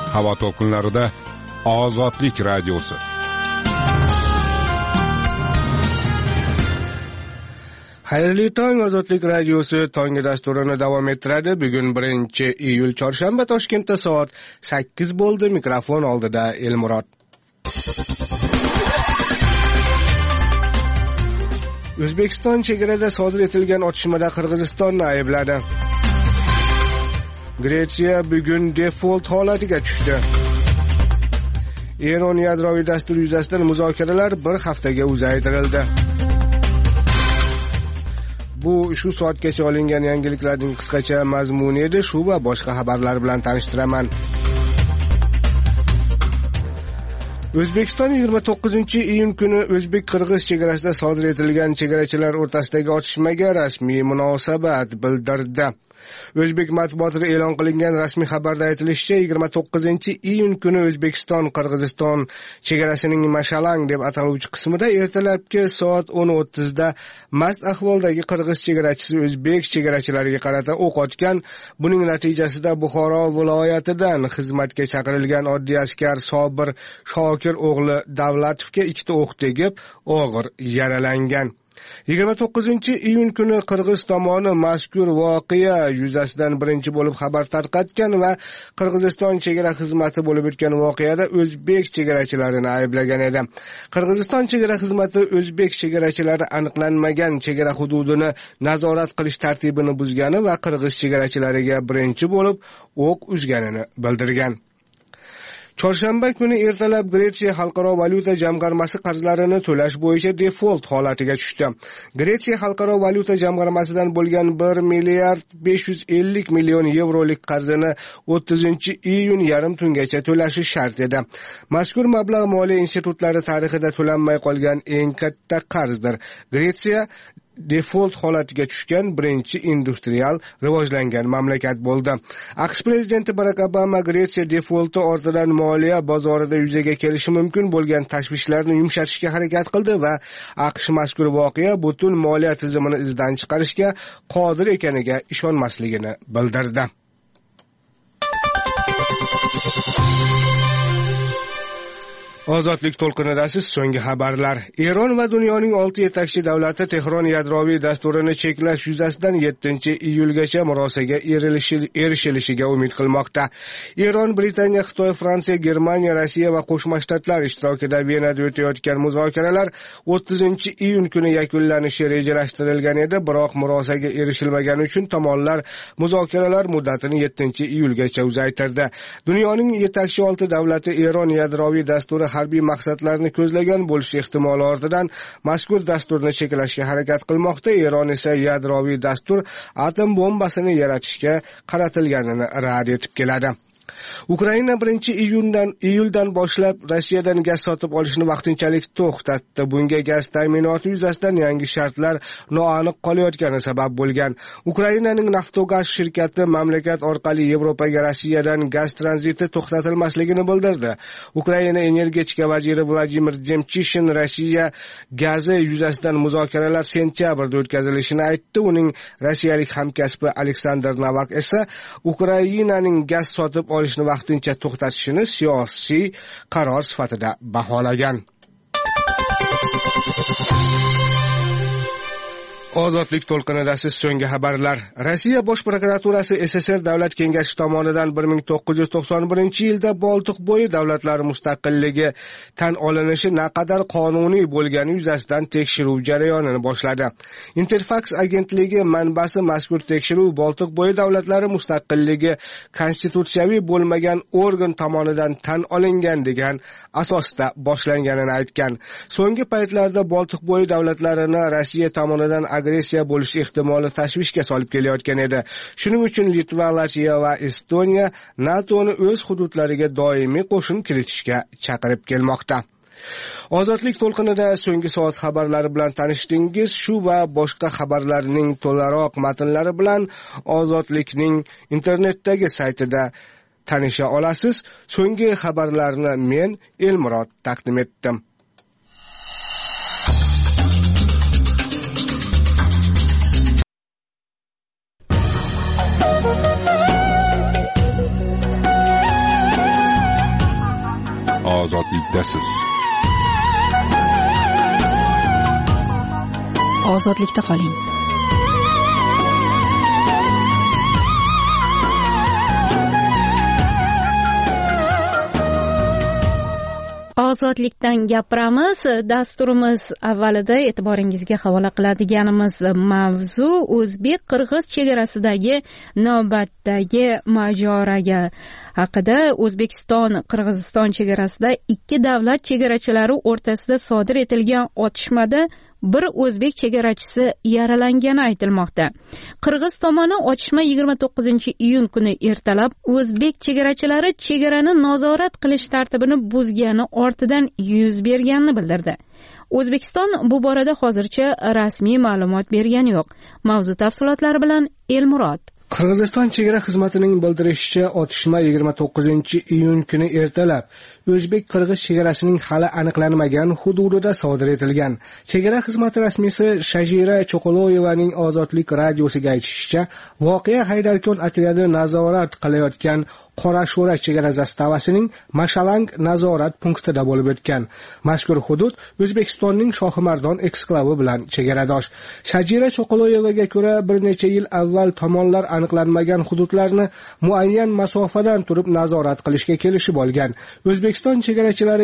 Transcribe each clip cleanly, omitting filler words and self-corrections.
Havo to'lqinlarida Ozodlik radiosi. Xayrli tong, Ozodlik radiosi tongi dasturini davom ettiradi. Bugun 1-iyul chorshanba, Toshkentda soat 8 bo'ldi. Mikrofon oldida Elmurod. O'zbekiston chegarada sodir etilgan otishmada Qirg'izistonni aybladi. Gretsiya bugun default holatiga tushdi. Eron yadroviy dastur yuzasidan muzokaralar bir haftaga uzaytirildi. Bu shu soatgacha olingan yangiliklarning qisqacha mazmuni edi. Shu va boshqa xabarlar bilan tanishtiraman. O'zbekiston 29-iyun kuni o'zbek-qirg'iz chegarasida sodir etilgan chegarachilar o'rtasidagi otishmaga rasmiy munosabat bildirdi. O'zbek matbuotida e'lon qilingan rasmiy xabarda aytilishicha, 29-iyun kuni O'zbekiston-Qirg'iziston chegarasining Mashalang deb ataluvchi qismida ertalabki soat 10:30 da mast ahvoldagi qirg'iz chegarachisi o'zbek chegarachilariga qarata o'q ochgan. Buning natijasida Buxoro viloyatidan xizmatga chaqirilgan oddiy askar Sobir Shokir o'g'li Davlatovga 2 o'q tegib, og'ir yaralangan. 29-iyun kuni Qirg'iz tomoni mazkur voqea yuzasidan birinchi bo'lib xabar tarqatgan va Qirg'iziston chegara xizmati bo'lib o'tgan voqeada o'zbek chegarachilarini ayblagan edi. Qirg'iziston chegara xizmati o'zbek chegarachilari aniqlanmagan chegara hududini nazorat qilish tartibini buzgani va qirg'iz chegarachilariga birinchi bo'lib o'q uzganini bildirgan. Chorshanba kuni ertalab Gretsiya Xalqaro valyuta jamg'armasi qarzlarini to'lash bo'yicha default holatiga tushdi. Gretsiya Xalqaro valyuta jamg'armasidan bo'lgan 1 milliard 550 million yevrolik qarzini 30-iyun yarim tungacha to'lashi shart edi. Mazkur mablag' moliya institutlari tarixida to'lanmay qolgan eng katta qarzdir. Gretsiya default holatiga tushgan birinchi industrial rivojlangan mamlakat bo'ldi. AQSh prezidenti Barack Obama Gretsiya defaulti ortidan moliya bozorida yuzaga kelishi mumkin bo'lgan tashvishlarni yumshatishga harakat qildi va AQSh mazkur voqea butun moliya tizimini izdan chiqarishga qodir ekaniga ishonmasligini bildirdi. Ozodlik to'lqinidasiz so'nggi xabarlar. Eron va dunyoning 6 yetakchi davlati Tehron yadroviy dasturini cheklash yuzasidan 7-iyulgacha murosaga erishilishiga umid qilmoqda. Eron, Britaniya, Xitoy, Fransiya, Germaniya, Rossiya va Qo'shma Shtatlar ishtirokida Venada o'tayotgan muzokaralar 30-iyun kuni yakunlanishi rejalashtirilgan edi, biroq murosaga erishilmagani uchun tomonlar muzokaralar muddatini 7-iyulgacha uzaytirdi. Dunyoning yetakchi 6 davlati Eron yadroviy dasturi harbiy maqsadlarni ko'zlagan bo'lishi ehtimoli ortidan mazkur dasturni cheklashga harakat qilmoqda. Eron esa yadroviy dastur atom bombasini yaratishga qaratilganini rad etib keladi. Ukraina 1-iyuldan boshlab Rossiyadan gaz sotib olishni vaqtinchalik to'xtatdi. Bunga gaz ta'minoti yuzasidan yangi shartlar noaniq qolayotgani sabab bo'lgan. Ukrainaning Naftogaz shirkati mamlakat orqali Yevropaga Rossiyadan gaz tranziti to'xtatilmasligini bildirdi. Ukraina energetika vaziri Vladimir Demchishin Rossiya gazi yuzasidan muzokaralar sentyabrda o'tkazilishini aytdi. Uning rossiyalik hamkasbi Aleksandr Novak esa Ukrainaning gaz sotib olishni vaqtincha to'xtatishini siyosiy qaror sifatida baholagan. Ozodlik to'lqinidasiz so'nggi xabarlar. Rossiya Bosh prokuraturasi SSR Davlat kengashi tomonidan 1991-yilda Boltiqbo'yi davlatlari mustaqilligi tan olinishi naqadar qonuniy bo'lgani yuzasidan tekshiruv jarayonini boshladi. Interfax agentligi manbasi mazkur tekshiruv Boltiqbo'yi davlatlari mustaqilligi konstitutsiyaviy bo'lmagan organ tomonidan tan olingan degan asosda boshlanganini aytgan. So'nggi paytlarda Boltiqbo'yi davlatlarini Rossiya tomonidan agressiya bo'lish ehtimoli tashvishga solib kelayotgan edi. Shuning uchun Litva, Latviya va Estoniya NATOni o'z hududlariga doimiy qo'shin kiritishga chaqirib kelmoqda. Ozodlik to'lqinida so'nggi soat xabarlari bilan tanishdingiz. Shu va boshqa xabarlarning to'laroq matnlari bilan Ozodlikning internetdagi saytida tanisha olasiz. So'nggi xabarlarni men Elmurod taqdim etdim. ozodlikdasiz. Ozodlikda qoling. Ozodlikdan gapiramiz. Dasturimiz avvalida e'tiboringizga havola qiladiganimiz mavzu o'zbek-qirg'iz chegarasidagi navbatdagi mojaroga haqida. O'zbekiston-Qirg'iziston chegarasida ikki davlat chegarachilari o'rtasida sodir etilgan otishmada bir o'zbek chegarachisi yaralangani aytilmoqda. Qirg'iz tomoni otishma 29-iyun kuni ertalab o'zbek chegarachilari chegarani nazorat qilish tartibini buzgani ortidan yuz berganini bildirdi. O'zbekiston bu borada hozircha rasmiy ma'lumot bergani yo'q. Mavzu tafsilotlari bilan Elmurod. Qirg'iziston chegara xizmatining bildirishicha, otishma 29-iyun kuni ertalab o'zbek-qirg'iz chegarasining hali aniqlanmagan hududida sodir etilgan. Chegara xizmati rasmiysi Shajira Cho'qoloyevaning Ozodlik radiosiga aytishicha, voqea Haydarkon otryadi nazorat qilayotgan Qorasho'ra chegara zastavasining Mashalang nazorat punktida bo'lib o'tgan. Mazkur hudud O'zbekistonning Shohimardon eksklavi bilan chegaradosh. Shajira Cho'qoloyevaga ko'ra, bir necha yil avval tomonlar aniqlanmagan hududlarni muayyan masofadan turib nazorat qilishga kelishib olgan. O'zbekiston chegarachilari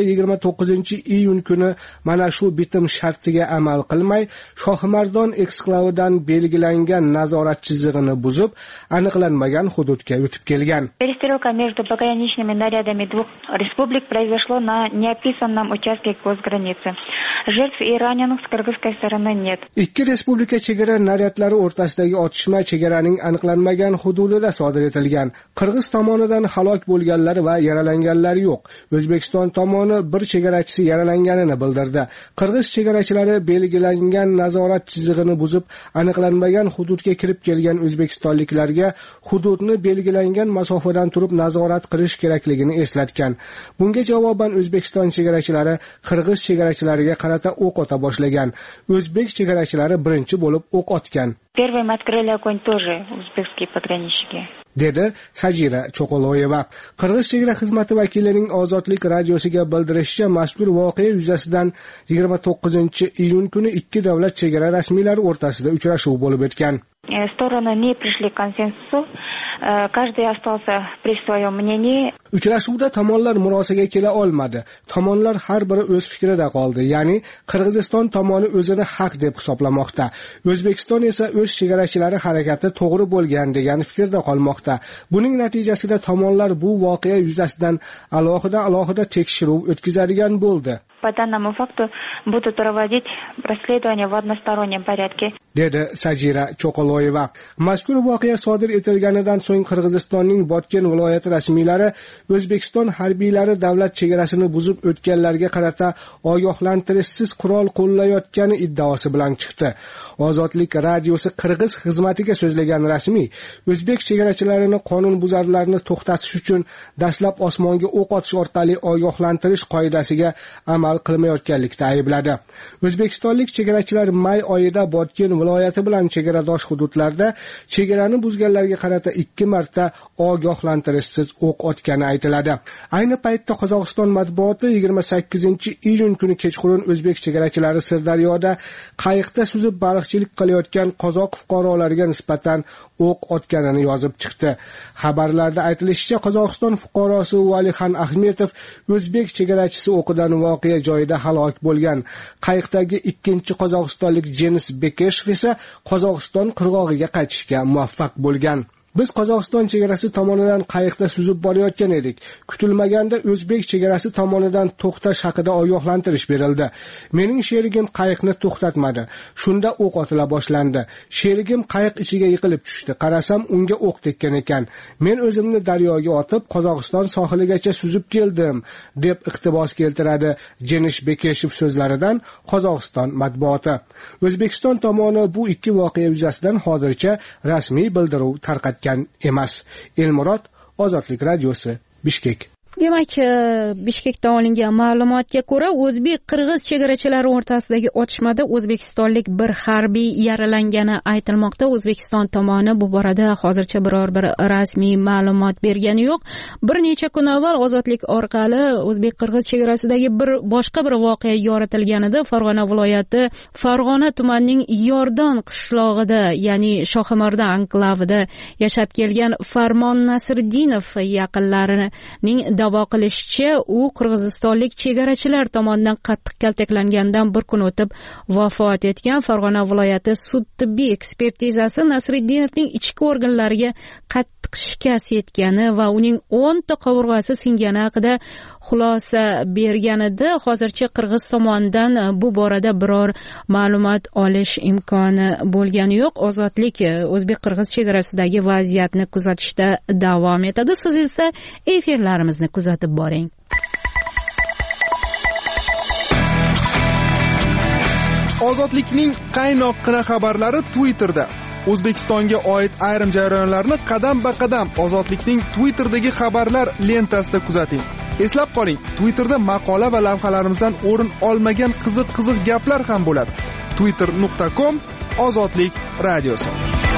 29-iyun kuni mana shu bitim shartiga amal qilmay, Shohimardon eksklavidan belgilangan nazorat chizig'ini buzib, aniqlanmagan hududga o'tib kelgan. Между пограничными нарядами двух республик произошло на неописанном участке госграницы. Жертв и раненых с кыргызской стороны нет. Ikki respublika chegara naryadlari o'rtasidagi otishma chegaraning aniqlanmagan hududida sodir etilgan. Qirg'iz tomonidan halok bo'lganlar va yaralanganlar yo'q. O'zbekiston tomoni bir chegarachisi yaralanganini bildirdi. Qirg'iz chegarachilari belgilangan nazorat chizig'ini buzib, aniqlanmagan hududga kirib kelgan o'zbekistonliklarga hududni belgilangan masofadan turib nazorat qilish kerakligini eslatgan. Bunga javoban O'zbekiston chegarachilari Qirg'iz chegarachilariga qarata o'q ota boshlagan. O'zbek chegarachilari birinchi bo'lib o'q otgan. Первым открыли огонь тоже узбекские пограничники. Dedi Sajira Cho'qoloyeva. Qirg'iz chegara xizmati vakilining Ozodlik radiosiga bildirishicha, mazkur voqea yuzasidan 29-iyun kuni ikki davlat chegara rasmiylari o'rtasida uchrashuv bo'lib o'tgan. Стороны не пришли к консенсусу. Каждый остался при своем мнении. Uchrashuvda tomonlar murosaga kela olmadi. Tomonlar har biri o'z fikrida qoldi. Ya'ni Qirg'iziston tomoni o'zini haq deb hisoblamoqda. O'zbekiston esa o'z chegarachilari harakati to'g'ri bo'lgan degan fikrda qolmoqda. Buning natijasida tomonlar bu voqea yuzasidan alohida tekshiruv o'tkazadigan bo'ldi. По данному факту будут проводить расследование в одностороннем порядке. Dedi Sajira Cho'qoloyeva. Mazkur voqea sodir etilganidan so'ng Qirg'izistonning Botken viloyati rasmiylari O'zbekiston harbiylari davlat chegarasini buzib o'tganlarga qarata ogohlantirishsiz qurol qo'llayotgani iddaosi bilan chiqdi. Ozodlik radiosi Qirg'iz xizmatiga so'zlagan rasmiy o'zbek chegarachilarini qonunbuzarlarni to'xtatish uchun dastlab osmonga o'q otish orqali ogohlantirish qoidasiga amal qilmayotganlikda aybladi. O'zbekistonlik chegarachilar may oyida Botken viloyati bilan chegaradosh hududlarda chegarani buzganlarga qarata 2 marta ogohlantirishsiz o'q otgani aytiladi. Ayni paytda Qozog'iston matbuoti 28-iyun kuni kechqurun o'zbek chegarachilari Sirdaryoda qayiqda suzib baliqchilik qilayotgan qozoq fuqarolariga nisbatan o'q otganini yozib chiqdi. Xabarlarda aytilishicha, Qozog'iston fuqarosi Valixan Ahmetov o'zbek chegarachisi o'qidan voqea joyida halok bo'lgan. Qayiqdagi ikkinchi qozog'istonlik Jenis Bekeshev esa Qozog'iston qirg'og'iga qaytishga muvaffaq bo'lgan. Biz Qozog'iston chegarasi tomonidan qayiqda suzib borayotgan edik. Kutilmaganda o'zbek chegarasi tomonidan to'xtash haqida ogohlantirish berildi. Mening sherigim qayiqni to'xtatmadi. Shunda o'q otila boshlandi. Sherigim qayiq ichiga yiqilib tushdi. Qarasam, unga o'q tekkan ekan. Men o'zimni daryoga otib, Qozog'iston sohiligacha suzib keldim, deb iqtibos keltiradi Jenish Bekeshev so'zlaridan Qozog'iston matbuoti. O'zbekiston tomoni bu ikki voqea yuzasidan hozircha rasmiy bildiruv tarqatgan emas. Elmurod, Ozodlik radiosi, Bishkek. Demak, Bishkekdan olingan ma'lumotga ko'ra, o'zbek-qirg'iz chegarachilari o'rtasidagi otishmada o'zbekistonlik bir harbiy yaralangani aytilmoqda. O'zbekiston tomoni bu borada hozircha biror bir rasmiy ma'lumot bergani yo'q. Bir necha kun avval Ozodlik orqali o'zbek-qirg'iz chegarasidagi boshqa bir voqea yoritilganida Farg'ona viloyati Farg'ona tumanining Yordon qishlog'ida, ya'ni Shohimorda anklavida yashab kelgan Farmon Nasriddinov yaqinlarining da'vo qilishicha, u qirg'izistonlik chegarachilar tomonidan qattiq kaltaklangandan bir kun o'tib vafot etgan. Farg'ona viloyati sud tibbiy ekspertizasi Nasriddinovning ichki organlariga qattiq shikast yetgani va uning 10 ta qovurg'asi singani haqida xulosa berganida, hozircha qirg'iz tomonidan bu borada biror ma'lumot olish imkoni bo'lgani yo'q. Ozodlik o'zbek-qirg'iz chegarasidagi vaziyatni kuzatishda davom etadi. Siz esa efirlarimizni kuzatib boring. Ozodlikning qaynoqqina xabarlari Twitterda. O'zbekistonga oid ayrim jarayonlarni qadam-ba-qadam Ozodlikning Twitter'dagi xabarlar lentasida kuzating. Eslab qoling, Twitterda maqola va lavhalarimizdan o'rin olmagan qiziq gaplar ham bo'ladi. twitter.com Ozodlik radiosi.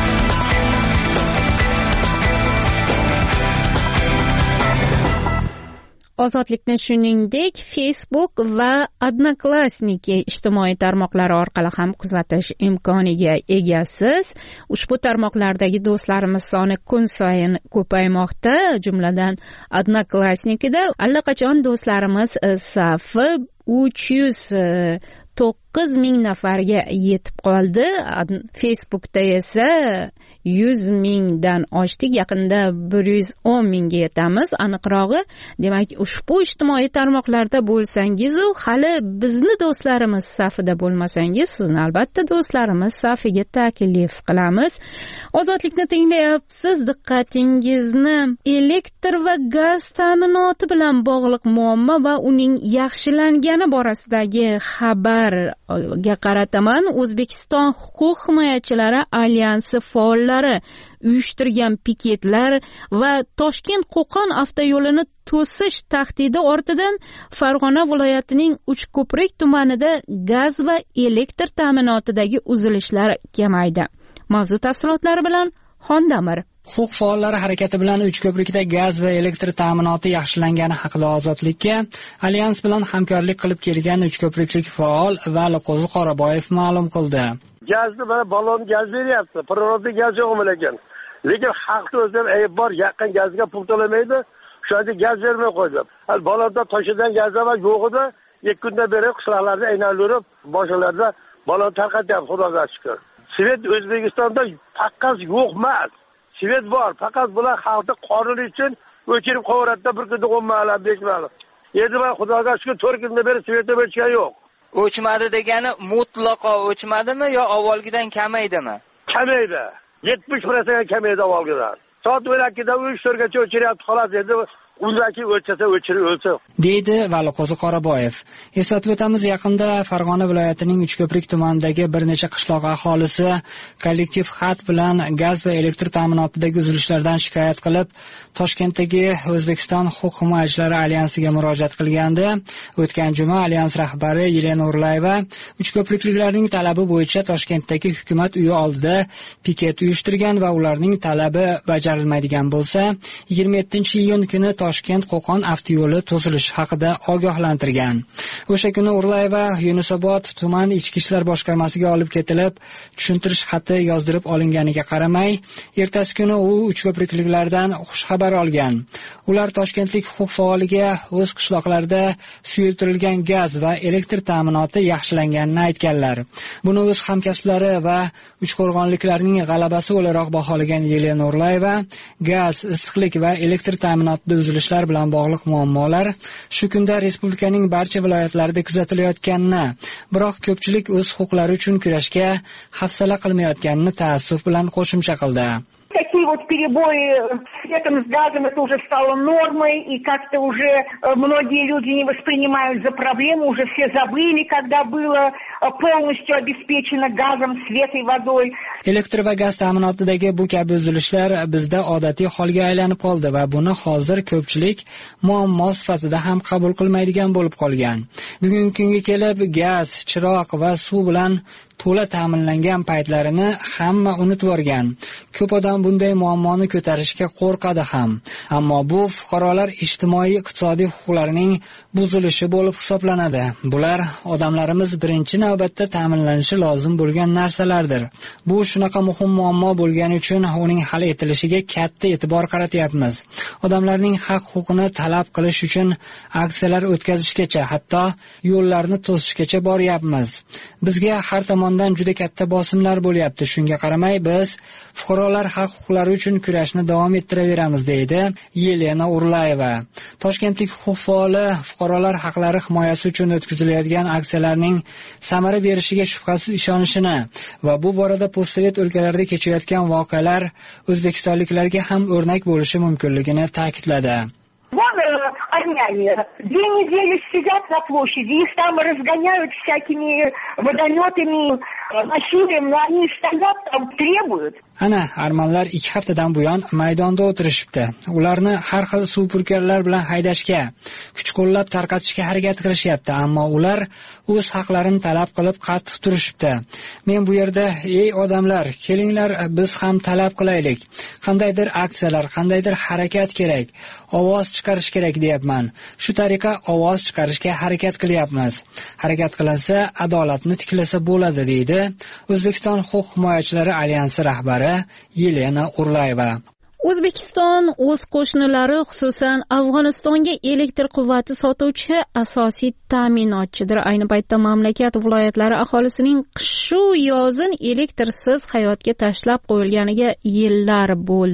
Ozodlikni shuningdek Facebook va Odnoklassniki ijtimoiy tarmoqlari orqali ham kuzatish imkoniga egasiz. Ushbu tarmoqlardagi do'stlarimiz soni kun sayin ko'paymoqda. Jumladan Odnoklassnikida allaqachon do'stlarimiz safi 309 ming nafarga yetib qoldi. Facebookda esa 100 mingdan oshdik, yaqinda 110 mingga yetamiz. Aniqrog'i, demak, ushbu ijtimoiy tarmoqlarda bo'lsangiz, hali bizni do'stlarimiz safida bo'lmasangiz, sizni albatta do'stlarimiz safiga taklif qilamiz. Ozodlikni tinglayapsiz. Diqqatingizni elektr va gaz ta'minoti bilan bog'liq muammo va uning yaxshilangani borasidagi xabarga qarataman. O'zbekiston huquq himoyachilari alyansi faollari uyushtirgan piketlar va Toshkent-Qo'qon avtoyo'lini to'sish tahdidi ortidan Farg'ona viloyatining Uchko'prik tumanida gaz va elektr ta'minotidagi uzilishlar kamaydi. Mavzu tafsilotlari bilan Xondamir. Huquq faollari harakati bilan Uchko'prikda gaz va elektr ta'minoti yaxshilangani haqida Ozodlikka alyans bilan hamkorlik qilib kelgan Uchko'priklik faol Valiqo'zi Qoraboyev ma'lum qildi. Gazni mana balon gaz beryapti. Prirodniy gaz yo'qmi lekin. Lekin xalqning o'zida ayb bor, yaqin gazga pul to'lamaydi. O'shanda gaz bermay qo'ydi. Hal balonda toshidan gazlar yo'q edi. 2 kundan beri qishloqlarda aylanib, boshlarda balon tarqatyapti, Xudoga shukr. Svet O'zbekistonda faqat yo'q emas. Svet bor, faqat bular xalqni qonun uchun o'chirib qo'yardi, bir kunda 10 mahal, 5 mahal. Endi men Xudoga shukr 4 kundan beri svetda o'chgan yo'q. O'chmadi degani mutlaqo o'chmadimi yo avvalgidan kamaydimi? Kamaydi. 70% kamaydi avvalgidan. Soat 12dan 3-4 gacha o'chiryapti, xolos endi undaki o'chsa o'lsa. Deydi Valiqo'zi Qoraboyev. Eslatib o'tamiz, yaqinda Farg'ona viloyatining Uchko'prik tumanidagi bir necha qishloq aholisi kollektiv xat bilan gaz va elektr ta'minotidagi uzilishlardan shikoyat qilib, Toshkentdagi O'zbekiston huquq himoyachilari alyansiga murojaat qilgandi. O'tgan juma alyans rahbari Yelena Urlayeva Uchko'prikliklarning talabi bo'yicha Toshkentdagi hukumat uyi oldida piket uyushtirgan va ularning talabi bajarilmaydigan bo'lsa, 27-iyun kuni Toshkent-Qo'qon avtoyo'li to'silishi haqida ogohlantirgan. O'sha kuni Urlayeva Yunusobod tuman ichki ishlar boshqarmasiga olib ketilib, tushuntirish xati yozdirib olinganiga qaramay, ertasi kuni u Uchko'prikliklardan xushxabar olgan. Ular toshkentlik huquq faoliga o'z qishloqlarida suyultirilgan gaz va elektr ta'minoti yaxshilanganini aytganlar. Buni o'z hamkasblari va uchqo'rg'onliklarning g'alabasi o'laroq baholagan Yelena Urlayeva, gaz, issiqlik va elektr ta'minotida uzilishlar bilan bog'liq muammolar shu kunda respublikaning barcha viloyatlarida kuzatilayotganini, biroq ko'pchilik o'z huquqlari uchun kurashga hafsala qilmayotganini ta'assuf bilan qo'shimcha qildi. такие вот перебои светом, с газом, это уже стало нормой, и как-то уже многие люди не воспринимают за проблему, уже все забыли, когда было полностью обеспечено газом, светом и водой. Elektr va gaz ta'minotidagi bu kabi uzilishlar bizda odatiy holga aylanib qoldi va buni hozir ko'pchilik muammo sifatida ham qabul qilmaydigan bo'lib qolgan. Bugungi kunga kelib gaz, chiroq va suv bilan to'la ta'minlangan paytlarini hamma unutib borgan. Ko'p odam bunday muammoni ko'tarishga qo'rqadi ham. Ammo bu fuqarolar ijtimoiy-iqtisodiy huquqlarining buzilishi bo'lib hisoblanadi. Bular odamlarimiz birinchi navbatda ta'minlanishi lozim bo'lgan narsalardir. Bu shunaqa muhim muammo bo'lgani uchun uning hal etilishiga katta e'tibor qaratyapmiz. Odamlarning haq-huquqini talab qilish uchun aksiyalar o'tkazishgacha, hatto yo'llarni to'sishgacha boryapmiz. Bizga har tomondan juda katta bosimlar bo'lyapti. Shunga qaramay biz fuqarolar haq-huquqlari uchun kurashni davom ettiraveramiz, deydi Yelena Urlayeva. Toshkentlik huquq faoli fuqarolar haqlari himoyasi uchun o'tkazilayotgan aksiyalarning samara berishiga shubhasiz ishonishini va bu borada postsovet o'lkalarida kechayotgan voqealar o'zbekistonliklarga ham o'rnak bo'lishi mumkinligini ta'kidladi. Вон армяне 2 недели сидят на площади, их там разгоняют всякими водометами, насилием, но они стоят там, требуют. Ana, armanlar 2 haftadan buyon maydonda o'tirishibdi. Ularni har xil suv purkarlar bilan haydashga, kuch qo'llab tarqatishga harakat qilishyapti, ammo ular o'z haqlarini talab qilib qattiq turishibdi. Men bu yerda, ey odamlar, kelinglar biz ham talab qilaylik. Qandaydir aksiyalar, qandaydir harakat kerak, ovoz chiqarish kerak deyapman. Shu tariqa ovoz chiqarishga harakat qilyapmiz. Harakat qilinsa, adolatni tiklasa bo'ladi, deydi O'zbekiston huquq himoyachilari alyansi rahbari Yelena Urlayeva. O'zbekiston o'z qo'shnilari, xususan Afg'onistonga elektr quvvati sotuvchi asosiy ta'minotchidir. Ayni paytda mamlakat viloyatlari aholisining qish-u yozin elektrsiz hayotga tashlab qo'yilganiga yillar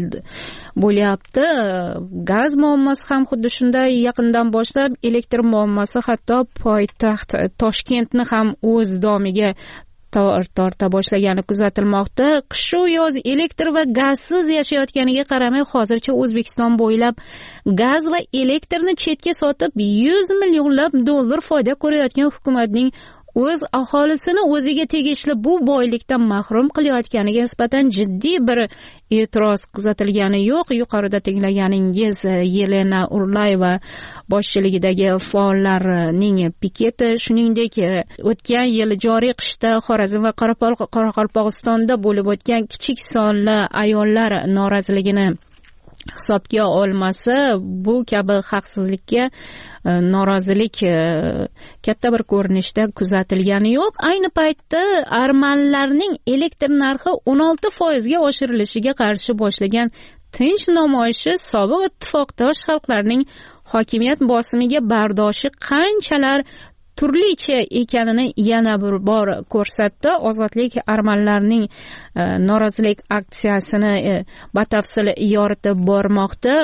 bo'lyapti. Gaz muammosi ham xuddi shunday. Yaqindan boshlab elektr muammosi hatto poytaxt Toshkentni ham o'z domiga torta boshlagani kuzatilmoqda. Qish-u yoz elektr va gazsiz yashayotganiga qaramay hozircha O'zbekiston bo'ylab gaz va elektrni chetga sotib 100 millionlab dollar foyda ko'rayotgan hukumatning o'z aholisini o'ziga tegishli bu boylikdan mahrum qilayotganiga nisbatan jiddiy bir e'tiroz kuzatilgani yo'q. Yuqorida tinglaganingiz Yelena Urlayeva boshchiligidagi faollarning piketi, shuningdek o'tgan yil joriy qishda Xorazm va Qoraqalpog'istonda bo'lib o'tgan kichik sonli ayollar noroziligini hisobga olmasa, bu kabi haqsizlikka norozilik katta bir ko'rinishda kuzatilgani yo'q. Ayni paytda armanlarning elektr narxi 16% ga oshirilishiga qarshi boshlagan tinch namoyishi sobiq ittifoqdosh xalqlarning hokimiyat bosimiga bardoshi qanchalar turlicha ekanini yana bir bor ko'rsatdi. Ozodlik armanlarning norozilik aksiyasini batafsil yoritib bormoqda.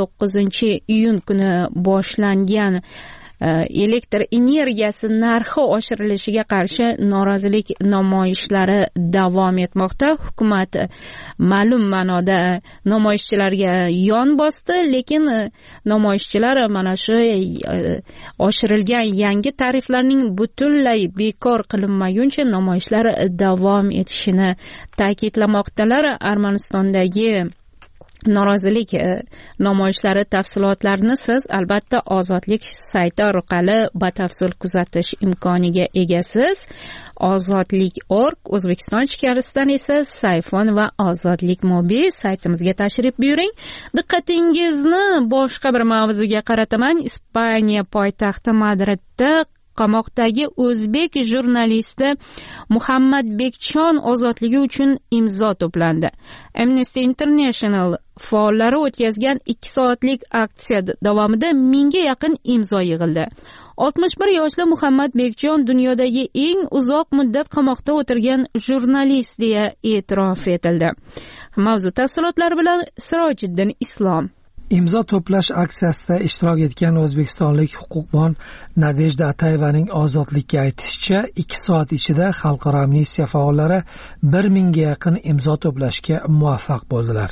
19-iyun kuni boshlangan elektr energiyasi narxi oshirilishiga qarshi norozilik namoyishlari davom etmoqda. Hukumat ma'lum ma'noda namoyishchilarga yon bosdi, lekin namoyishchilar mana shu oshirilgan yangi tariflarning butunlay bekor qilinmaguncha namoyishlar davom etishini ta'kidlamoqdalar. Armanistondagi norozilik namoyishlari tafsilotlarini siz albatta Ozodlik sayti orqali batafsil kuzatish imkoniga egasiz. Ozodlik.org, O'zbekiston ichkarisidan esa Sayfon va Ozodlik mobil saytimizga tashrif buyuring. Diqqatingizni boshqa bir mavzuga qarataman. Ispaniya poytaxti Madridda qamoqdagi o'zbek jurnalisti Muhammad Bekchon ozodligi uchun imzo to'plandi. Amnesty International faollari o'tkazgan 2 soatlik aksiya davomida 1000 ga yaqin imzo yig'ildi. 61 yoshli Muhammad Bekchon dunyodagi eng uzoq muddat qamoqda o'tirgan jurnalist deya e'tirof etildi. Mavzu tafsilotlari bilan Sirojiddin Islom. Imzo to'plash aksiyasida ishtirok etgan o'zbekistonlik huquqbon Nadejda Atayevaning ozodlikka aytishicha 2 soat ichida xalqaro amnistiya faollari 1000 ga yaqin imzo to'plashga muvaffaq bo'ldilar.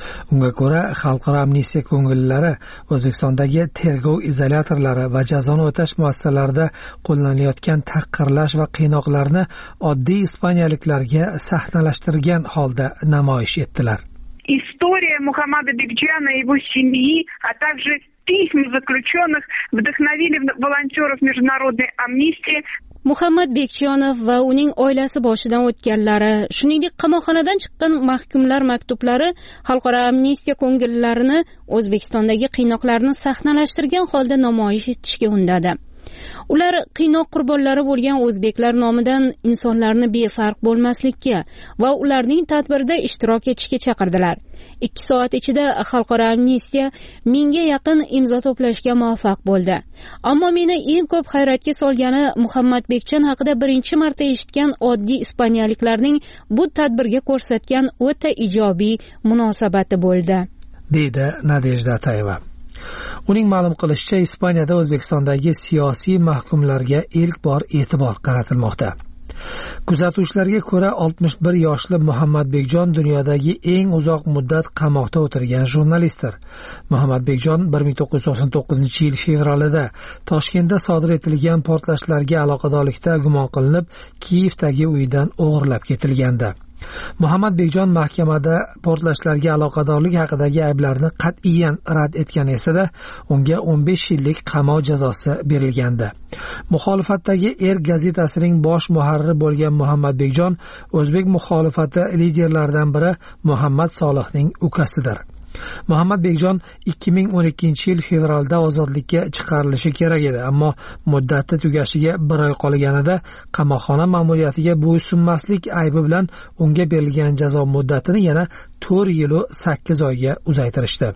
Unga ko'ra, xalqaro amnistiya ko'ngillilari O'zbekistondagi tergov izolyatorlari va jazoni o'tash muassasalarida qo'llanilayotgan tahqirlash va qiynoqlarni oddiy ispaniyaliklarga sahnalashtirgan holda namoyish etdilar. История Мухаммада Бекджана и его семьи, а также письма заключенных вдохновили волонтеров Международной амнистии. Muhammad Bekjonov va uning oilasi boshidan o'tganlari, shuningdek qamoqxonadan chiqqan mahkumlar maktublari xalqaro amnistiya ko'ngillarini O'zbekistondagi qiynoqlarni sahnalashtirgan holda namoyish etishga undadi. Ular qiynoq qurbonlari bo'lgan o'zbeklar nomidan insonlarni befarq bo'lmaslikka va ularning tadbirida ishtirok etishga chaqirdilar. 2 soat ichida xalqaro amnistiya 1000 ga yaqin imzo to'plashga muvaffaq bo'ldi. Ammo meni eng ko'p hayratga solgani Muhammad Bekjon haqida birinchi marta eshitgan oddiy ispaniyaliklarning bu tadbirga ko'rsatgan o'ta ijobiy munosabati bo'ldi, deydi Nadejda Atayeva. Uning ma'lum qilishicha, Ispaniyada O'zbekistondagi siyosiy mahkumlarga ilk bor e'tibor qaratilmoqda. Kuzatuvchilarga ko'ra, 61 yoshli Muhammad Bekjon dunyodagi eng uzoq muddat qamoqda o'tirgan jurnalistdir. Muhammad Bekjon 1999-yil fevralida Toshkentda sodir etilgan portlashlarga aloqadorlikda gumon qilinib, Kiyevdagi uyidan o'g'irlab ketilgandi. Muhammad Bekjon mahkamada portlashlarga aloqadorlik haqidagi ayblarni qat'iyan rad etgan esa-da, unga 15 yillik qamoq jazosi berilgandi. Muxolifatdagi gazetasining bosh muharriri bo'lgan Muhammad Bekjon o'zbek muxolifati liderlaridan biri Muhammad Solihning ukasidir. Muhammad Bekjon 2012-yil fevralda ozodlikka chiqarilishi kerak edi, ammo muddati tugashiga 1 oy qolganida qamoqxona ma'muriyatiga bo'ysunmaslik aybi bilan unga berilgan jazo muddatini yana 4 yil 8 oyga uzaytirishdi.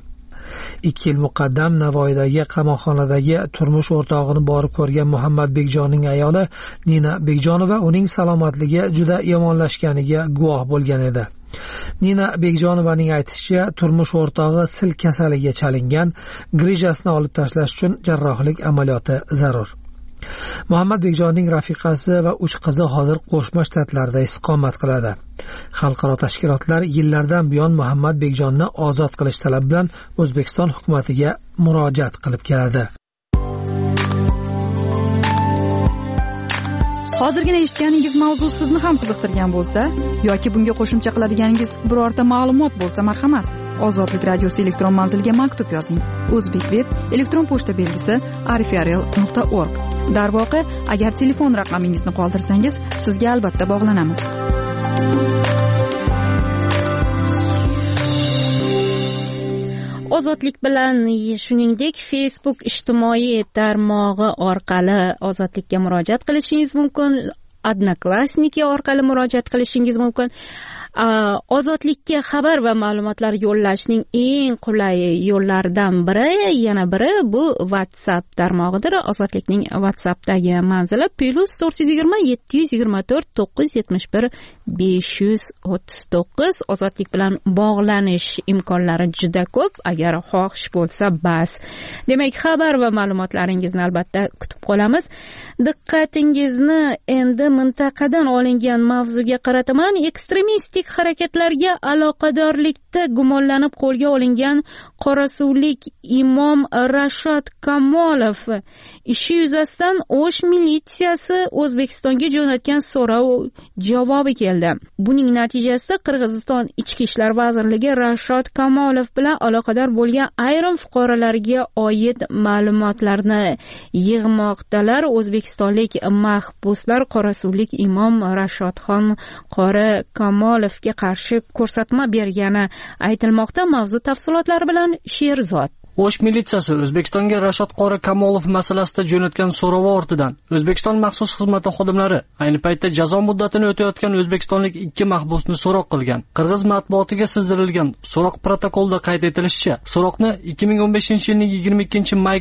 2 yil muqaddam Navoiydagi qamoqxonadagi turmush o'rtog'ini borib ko'rgan Muhammad Bekjonning ayoli Nina Bekjonova uning salomatligi juda yomonlashganiga guvoh bo'lgan edi. Nina Bekjonovaning aytishicha, turmush o'rtog'i sil kasaliga chalingan, grijasini olib tashlash uchun jarrohlik amaliyoti zarur. Muhammad Bekjonning rafiqasi va 3 qizi hozir Qo'shma Shtatlarda istiqomat qiladi. Xalqaro tashkilotlar yillardan buyon Muhammad Bekjonni ozod qilish talabi bilan O'zbekiston hukumatiga murojaat qilib keladi. Hozirgina eshitganingiz mavzu sizni ham qiziqtirgan bo'lsa yoki bunga qo'shimcha qiladiganingiz birorta ma'lumot bo'lsa, marhamat, Ozodlik radiosi elektron manziliga maktub yozing. O'zbekveb elektron pochta belgisi arifrl.org. Darvoqe, agar telefon raqamingizni qoldirsangiz, sizga albatta bog'lanamiz. Ozodlik bilan shuningdek Facebook ijtimoiy tarmog'i orqali Ozodlikka murojaat qilishingiz mumkin, Odnoklassniki orqali murojaat qilishingiz mumkin. Ozodlikka xabar va ma'lumotlar yo'llashning eng qulay yo'llaridan yana biri bu WhatsApp tarmog'idir. Ozodlikning WhatsAppdagi manzili +420 724 971 539. Ozodlik bilan bog'lanish imkonlari juda ko'p, agar xohish bo'lsa bas. Demak, xabar va ma'lumotlaringizni albatta kutib qolamiz. Diqqatingizni endi mintaqadan olingan mavzuga qarataman. Ekstremistik harakatlarga aloqadorlikda gumonlanib qo'lga olingan qorasuvlik imom Rashod Kamolov ishi yuzasidan O'sh militsiyasi O'zbekistonga jo'natgan so'rov javobi keldi. Buning natijasida Qirg'iziston Ichki ishlar vazirligi Rashod Kamolov bilan aloqador bo'lgan ayrim fuqarolarga oid ma'lumotlarni yig'moqdalar. O'zbekistonlik mahbuslar qorasuvlik imom Rashodxon qori Kamolovga qarshi ko'rsatma bergani aytilmoqda. Mavzu tafsilotlari bilan Sherzod. O'sh militsiyasi O'zbekistonga Rashod qori Kamolov masalasida jo'natgan so'rovi ortidan O'zbekiston maxsus xizmati xodimlari ayni paytda jazo muddatini o'tayotgan o'zbekistonlik 2 mahbusni so'roq qilgan. Qirg'iz matbuotiga sizdirilgan so'roq protokolida qayd etilishicha, so'roqni 2015-yilning 22-may kuni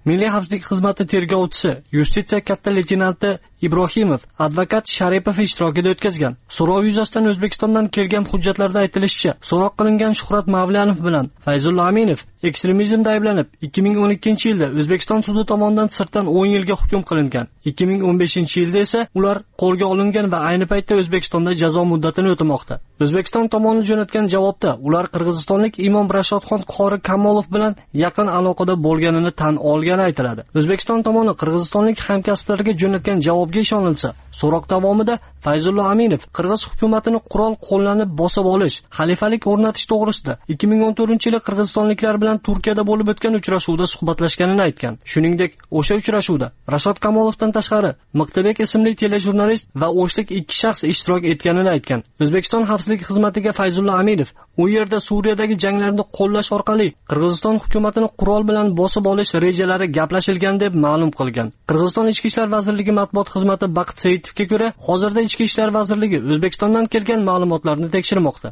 Milliy xavfsizlik xizmati tergovchisi, Yustitsiya katta leytenanti Ibrohimov, advokat Sharipov ishtirokida o'tkazgan. So'rov yuzasidan O'zbekistondan kelgan hujjatlarda aytilishicha, so'roq qilingan Shuhrat Mavlanov bilan Fayzulla Aminov ekstremizmda ayblanib 2012-yilda O'zbekiston sudi tomonidan sirtdan 10 yilga hukm qilingan. 2015-yilda esa ular qo'lga olingan va ayni paytda O'zbekistonda jazo muddatini o'tamoqda. O'zbekiston tomoni jo'natgan javobda ular qirg'izistonlik Imom Rashodxon Qori Kamolov bilan yaqin aloqada bo'lganini tan olgani aytiladi. O'zbekiston tomoni qirg'izistonlik hamkasblariga jo'natgan javobga ishonilsa, so'roq davomida Fayzulla Aminov qirg'iz hukumatini qurol qo'llanib bosib olish, xalifalik o'rnatish to'g'risida 2014-yili qirg'izistonliklar bilan Turkiyada bo'lib o'tgan uchrashuvda suhbatlashganini aytgan. Shuningdek, o'sha uchrashuvda Rashod Kamolovdan tashqari Miqtabek ismli telejurnalist va o'shlik 2 shaxs ishtirok etganini aytgan. O'zbekiston xavfsizlik xizmatiga Fayzulla Aminov u yerda Suriyadagi janglarni qo'llash orqali Qirg'iziston hukumatini qurol bilan bosib olish rejalari gaplashilgan deb ma'lum qilgan. Qirg'iziston Ichki ishlar vazirligi matbuot xizmati Baqt Saitovga ko'ra, hozirda Ichki ishlar vazirligi O'zbekistondan kelgan ma'lumotlarni tekshirmoqda.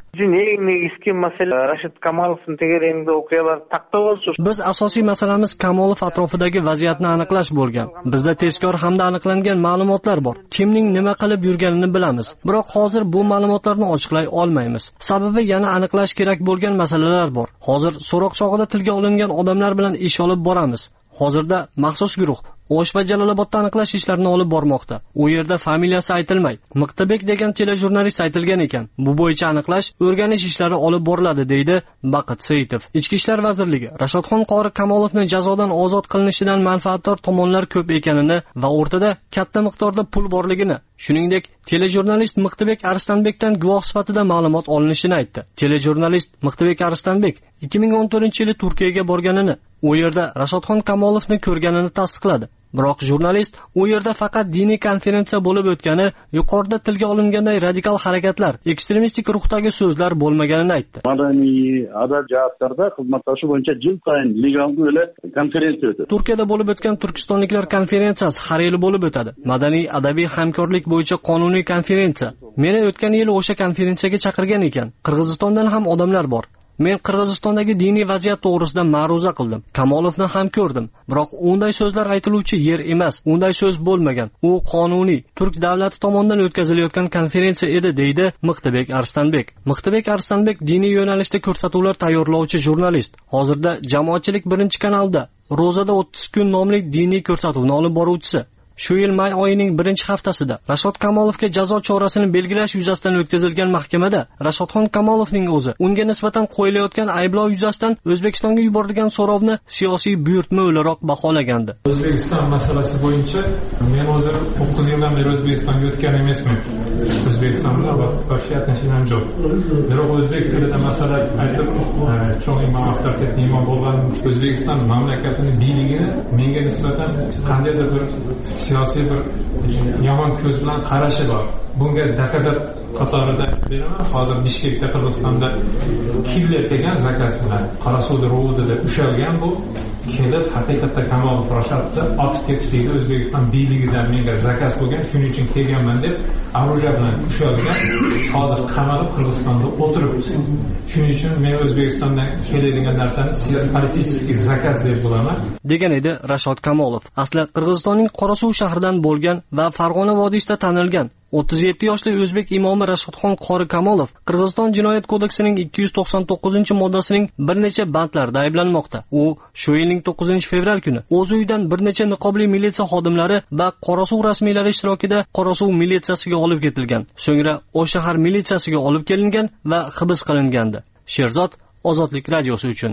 Biz asosiy masalamiz Kamolov atrofidagi vaziyatni aniqlash bo'lgan. Bizda tezkor hamda aniqlangan ma'lumotlar bor. Kimning nima qilib yurganini bilamiz. Biroq hozir bu ma'lumotlarni ochiqlay olmaymiz. Sababi yana aniqlash kerak bo'lgan masalalar bor. Hozir so'roq chog'ida tilga olingan odamlar bilan ish olib boramiz. Hozirda maxsus guruh O'sh va Jalolobodda aniqlash ishlarini olib bormoqda. U yerda familiyasi aytilmay, Miqtabek degan telejurnalist aytilgan ekan. Bu bo'yicha aniqlash, o'rganish ishlari olib boriladi, deydi Baqt Saitov. Ichki ishlar vazirligi Rashodxon Qori Kamolovni jazodan ozod qilinishidan manfaatdor tomonlar ko'p ekanini va o'rtada katta miqdorda pul borligini, shuningdek, telejurnalist Miqtabek Arstanbekdan guvoh sifatida ma'lumot olinishini aytdi. Telejurnalist Miqtabek Arstanbek 2014-yili Turkiyaga borganini, u yerda Rashodxon Kamolovni ko'rganini tasdiqladi. Biroq jurnalist u yerda faqat diniy konferensiya bo'lib o'tgani, yuqorida tilga olinganday radikal harakatlar, ekstremistik ruhdagi so'zlar bo'lmaganini aytdi. Madaniy adab jihatlarda xizmatdoshi bo'yicha jil sayin legalga o'la konferensiya o'tadi. Turkiyada bo'lib o'tgan Turkistonliklar konferensiyasi har yili bo'lib o'tadi. Madaniy adabiy hamkorlik bo'yicha qonuniy konferensiya. Meni o'tgan yili o'sha konferensiyaga chaqirgan ekan. Qirg'izistondan ham odamlar bor. Men Qirg'izistondagi diniy vaziyat to'g'risida ma'ruza qildim. Kamolovni ham ko'rdim. Biroq unday so'zlar aytiluvchi yer emas, unday so'z bo'lmagan. U qonuniy, turk davlati tomonidan o'tkazilayotgan konferensiya edi, deydi Miqtabek Arstanbek. Miqtabek Arstanbek diniy yo'nalishda ko'rsatuvlar tayyorlovchi jurnalist. Hozirda Jamoatchilik birinchi kanalda Ro'zada 30 kun nomli diniy ko'rsatuvni olib boruvchisi. Shu yil may oyining 1-haftasida Rashod Kamolovga jazo chorasini belgilash yuzasidan o'tkazilgan mahkamada Rashodxon Kamolovning o'zi unga nisbatan qo'yilayotgan ayblov yuzasidan O'zbekistonga yuborilgan so'rovni siyosiy buyurtma o'laroq baholagandi. O'zbekiston masalasi bo'yicha men hozir 9 yildan beri O'zbekistonga o'tgan emasman. O'zbekiston bilan boshqa atnashim yo'q. Biroq o'zbek tilida masala aytib, cho'ng imom avtoritetli imom bo'lgan O'zbekiston mamlakatining biyligini menga nisbatan qandaydir bir siyosiy bir yomon ko'z bilan qarashi bor. Bunga dakazat qatorida beraman. Hozir Bishkekda Qirg'izistonda Killer degan zakaz bilan Qorasuvda Rovudada ushalgan bu kelib haqiqatda Kamolov Rashadni otib ketishlikda O'zbekiston biyligidan menga zakaz bo'lgan, shuning uchun kelganman deb aruja bilan ushalgan. Hozir qamalib Qirg'izistonda o'tiribdi. Shuning uchun men O'zbekistondan keladigan narsani politik zakaz deb bilaman, degan edi Rashod Kamolov. Asli Qirg'izistonning Qorasuv shahridan bo'lgan va Farg'ona vodiysida tanilgan 37 yoshli o'zbek imomi Rashodxon Qori Kamolov Qirg'iziston jinoyat kodeksining 299-moddasining bir necha bandlarida ayblanmoqda. U shu yilning 9-fevral kuni o'z uyidan bir necha niqobli militsiya xodimlari va Qorasuv rasmiylari ishtirokida Qorasuv militsiyasiga olib ketilgan. So'ngra o'sha shahar militsiyasiga olib kelingan va hibs qilingandi. Sherzod, Ozodlik radiosi uchun.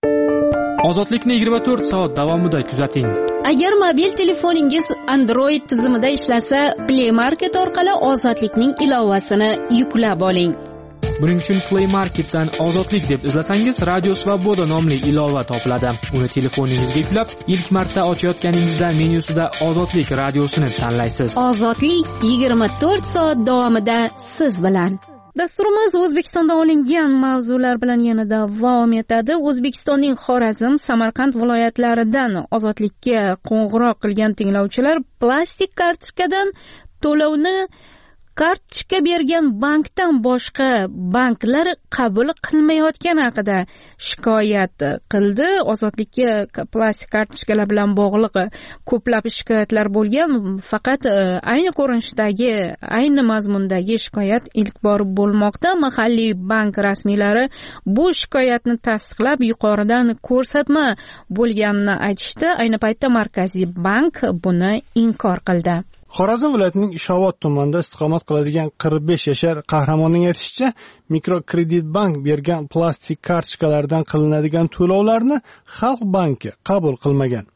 Ozodlikni 24 soat davomida kuzating. Agar mobil telefoningiz Android tizimida ishlasa, Play Market orqali Ozodlikning ilovasini yuklab oling. Buning uchun Play Marketdan Ozodlik deb izlasangiz, Radio Svoboda nomli ilova topiladi. Uni telefoningizga yuklab, ilk marta ochayotganingizda menyusida Ozodlik radiosini tanlaysiz. Ozodlik 24 soat davomida siz bilan. Dasturimiz O'zbekistonda olingan mavzular bilan yana davom etadi. O'zbekistonning Xorazm, Samarqand viloyatlaridan Ozodlikka qo'ng'iroq qilgan tinglovchilar plastik kartochkadan to'lovni kartochka bergan bankdan boshqa banklar qabul qilmayotgani haqida shikoyat qildi. Ozodlikka plastik kartochkalar bilan bog'liq ko'plab shikoyatlar bo'lgan, faqat ayni ko'rinishdagi, ayni mazmundagi shikoyat ilk bor bo'lmoqda. Mahalliy bank rasmiylari bu shikoyatni tasdiqlab, yuqoridan ko'rsatma bo'lganini aytishdi. Ayni paytda Markaziy bank buni inkor qildi. Xorazm viloyatining Shovot tumanida istiqomat qiladigan 45 yashar qahramonning aytishicha, mikrokredit bank bergan plastik kartochkalardan qilinadigan to'lovlarni Xalq banki qabul qilmagan.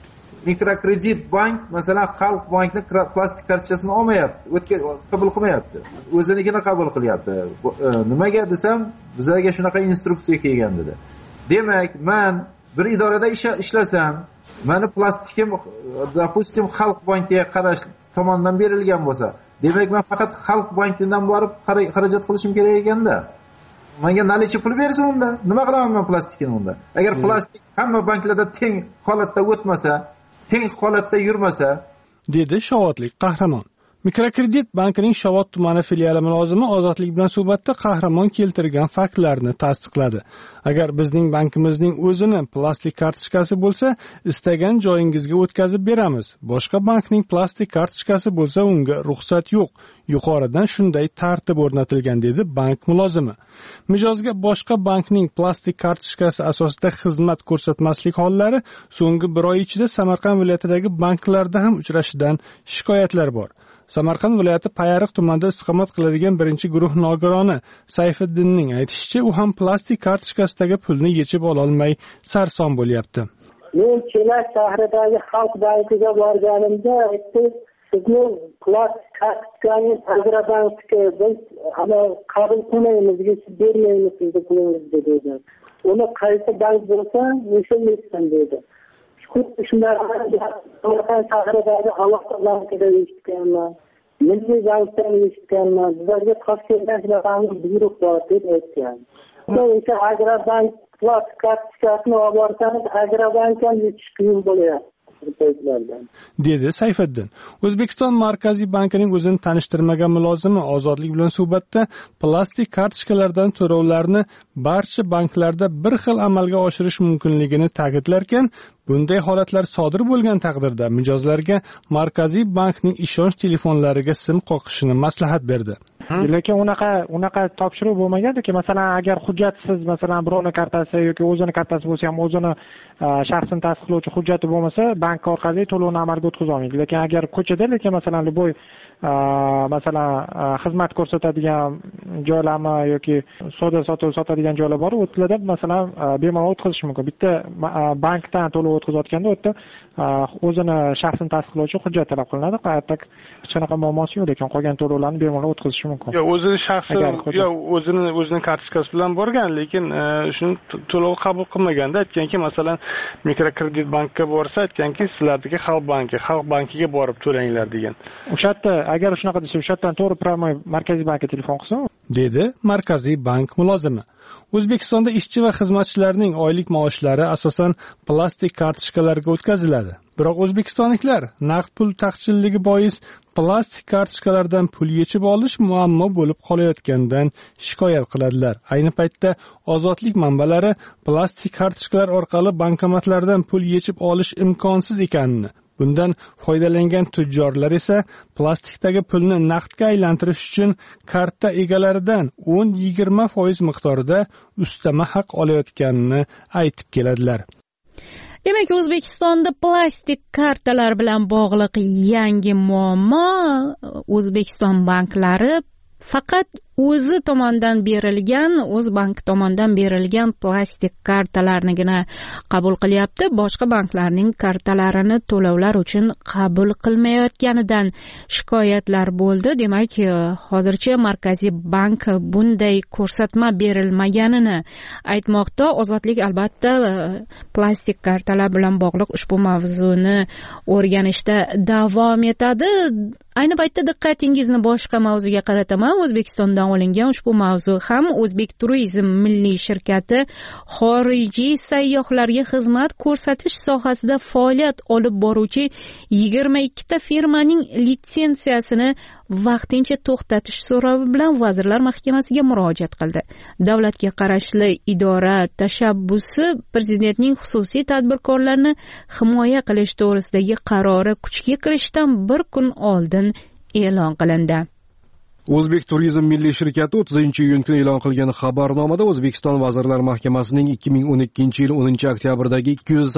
Mikrokredit bank masalan Xalq bankning plastik kartochkasini olmayapti, qabul qilmayapti. O'zinikini qabul qilyapti. Nimaga desam, bizlarga shunaqa instruksiya kelgan dedi. Demak, men bir idorada ishlasam, meni plastikim, допустим, Xalq bankiga qarash tomonidan berilgan bo'lsa, demak men faqat Xalq bankidan borib xarajat qilishim kerak ekanda. Menga nalichi pul bersa unda, nima qilaman men plastikni unda? Agar plastik hamma banklarda teng holatda o'tmasa, teng holatda yurmasa, dedi Shovotlik qahramon. Mikrokredit bankining Shovot tumani filiali mulozimi Ozodlik bilan suhbatda qahramon keltirgan faktlarni tasdiqladi. Agar bizning bankimizning o'zini plastik kartochkasi bo'lsa, istagan joyingizga o'tkazib beramiz. Boshqa bankning plastik kartochkasi bo'lsa, unga ruxsat yo'q. Yuqoridan shunday tartib o'rnatilgan, dedi bank mulozimi. Mijozga boshqa bankning plastik kartochkasi asosida xizmat ko'rsatmaslik hollari so'nggi bir oy ichida Samarqand viloyatidagi banklarda ham uchrashidan shikoyatlar bor. Samarqand viloyati Payariq tumanida istiqomat qiladigan birinchi guruh nogironi Sayfiddinning aytishicha, u ham plastik kartochkasidagi pulni yechib ola olmay sarson bo'lyapti. Men Chelak shahridagi Xalq bankiga borganimda aytdi, sizni plastik kartochkangiz Agrobankga biz qabul qilmaymiz, yechib bermaymiz sizni pulingizni dedi. Uni qaysi bank bo'lsa, o'sha yechsin dedi. Samarqand shahridagi Aloqa bankida eshitganman, Milliy bankdan eshitganman, bizlarga Toshkentdan shunaqangi buyruq bor deb aytgan. O'sha Agrobank plastik kartochkasini olib borsangiz, Agrobank ham yechish qiyin bo'lyapti. dedi Sayfiddin. O'zbekiston Markaziy bankining o'zini tanishtirmagan mulozimi Ozodlik bilan suhbatda plastik kartochkalardan to'lovlarni barcha banklarda bir xil amalga oshirish mumkinligini ta'kidlarkan, bunday holatlar sodir bo'lgan taqdirda mijozlarga Markaziy bankning ishonch telefonlariga sim qoqishini maslahat berdi. Lekin unaqa topshiruv bo'lmagan-ki, masalan, agar hujjatsiz, masalan, birovning kartasi yoki o'zining kartasi bo'lsa ham o'zini shaxsini tasdiqlovchi hujjati bo'lmasa, bank orqali to'lovni amalga o'tkaza olmaydi. Lekin agar ko'chada, masalan, любой masalan, xizmat ko'rsatadigan joylarmi yoki savdo sotuv sotadigan joylar bor, o'tlarda masalan bemalol o'tkazish mumkin. Bitta bankdan to'lov o'tkazayotganda o'tda o'zini shaxsini tasdiqlovchi hujjat talab qilinadi. Qayerda hech qanaqa muammosi yo'q, lekin qolgan to'lovlarni bemalol o'tkazish mumkin. Yo, o'zini shaxsi, yo, o'zining kartochkasi bilan borgan, lekin shuni to'lov qabul qilmaganda aytganki, masalan, mikrokredit bankka borsa, aytganki, sizlardagi Xalq bankiga borib to'langlar degan. O'sha yerda agar shunaqa desa, o'sha yerdan to'g'ri primoy Markaziy bankka telefon qilsa, dedi Markaziy bank mulozimi. O'zbekistonda ishchi va xizmatchilarning oylik maoshlari asosan plastik kartochkalarga o'tkaziladi. Biroq o'zbekistonliklar naqd pul taqchilligi bois plastik kartochkalardan pul yechib olish muammo bo'lib qolayotganidan shikoyat qiladilar. Ayni paytda Ozodlik manbalari plastik kartochkalar orqali bankomatlardan pul yechib olish imkonsiz ekanini, bundan foydalangan tujjorlar esa plastikdagi pulni naqdga aylantirish uchun karta egalaridan 10-20% miqdorida ustama haq olayotganini aytib keladilar. Demak, O'zbekistonda plastik kartalar bilan bog'liq yangi muammo, O'zbekiston banklari faqat o'zi tomonidan berilgan, o'z banki tomonidan berilgan plastik kartalarnigina qabul qilyapti. Boshqa banklarning kartalarini to'lovlar uchun qabul qilmayotganidan shikoyatlar bo'ldi. Demak, hozircha Markaziy bank bunday ko'rsatma berilmaganini aytmoqda. Ozodlik albatta plastik kartalar bilan bog'liq ushbu mavzuni o'rganishda davom etadi. Ayni paytda diqqatingizni boshqa mavzuga qarataman. O'zbekistondan olingan ushbu mavzu ham O'zbek Turizm milliy shirkati xorijiy sayyohlarga xizmat ko'rsatish sohasida faoliyat olib boruvchi 22 ta firmaning litsenziyasini vaqtincha to'xtatish so'rovi bilan Vazirlar Mahkamasiga murojaat qildi. Davlatga qarashli idora tashabbusi Prezidentning xususiy tadbirkorlarni himoya qilish to'g'risidagi qarori kuchga kirishdan bir kun oldin e'lon qilindi. O'zbek Turizm milliy shirkati 30-iyun kuni e'lon qilgan xabarnomada O'zbekiston Vazirlar Mahkamasining 2012-yil 10-oktyabrdagi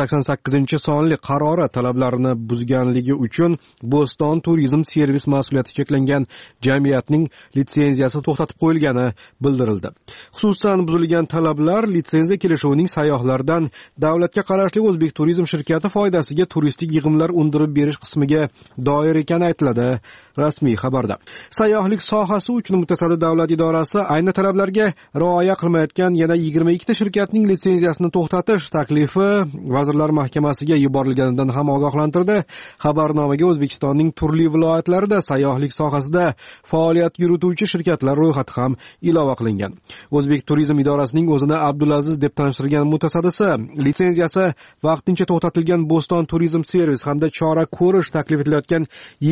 288-sonli qarori talablarini buzganligi uchun Bo'ston Turizm servis mas'uliyati cheklangan jamiyatning litsenziyasi to'xtatib qo'yilgani bildirildi. Xususan, buzilgan talablar litsenziya kelishuvining sayyohlardan davlatga qarashli O'zbek Turizm shirkati foydasiga turistik yig'imlar undirib berish qismiga doir ekani aytiladi rasmiy xabarda. Sayyohlik sohasi uchun mutasaddi davlat idorasi ayni talablarga rioya qilmayotgan yana 22 shirkatning litsenziyasini to'xtatish taklifi Vazirlar Mahkamasiga yuborilganidan ham ogohlantirdi. Xabarnomaga O'zbekistonning turli viloyatlarida sayyohlik sohasida faoliyat yurituvchi shirkatlar ro'yxati ham ilova qilingan. O'zbek Turizm idorasining o'zini Abdulaziz deb tanishtirgan mutasaddisi litsenziyasi vaqtincha to'xtatilgan Bo'ston Turizm servis hamda chora ko'rish taklif etilayotgan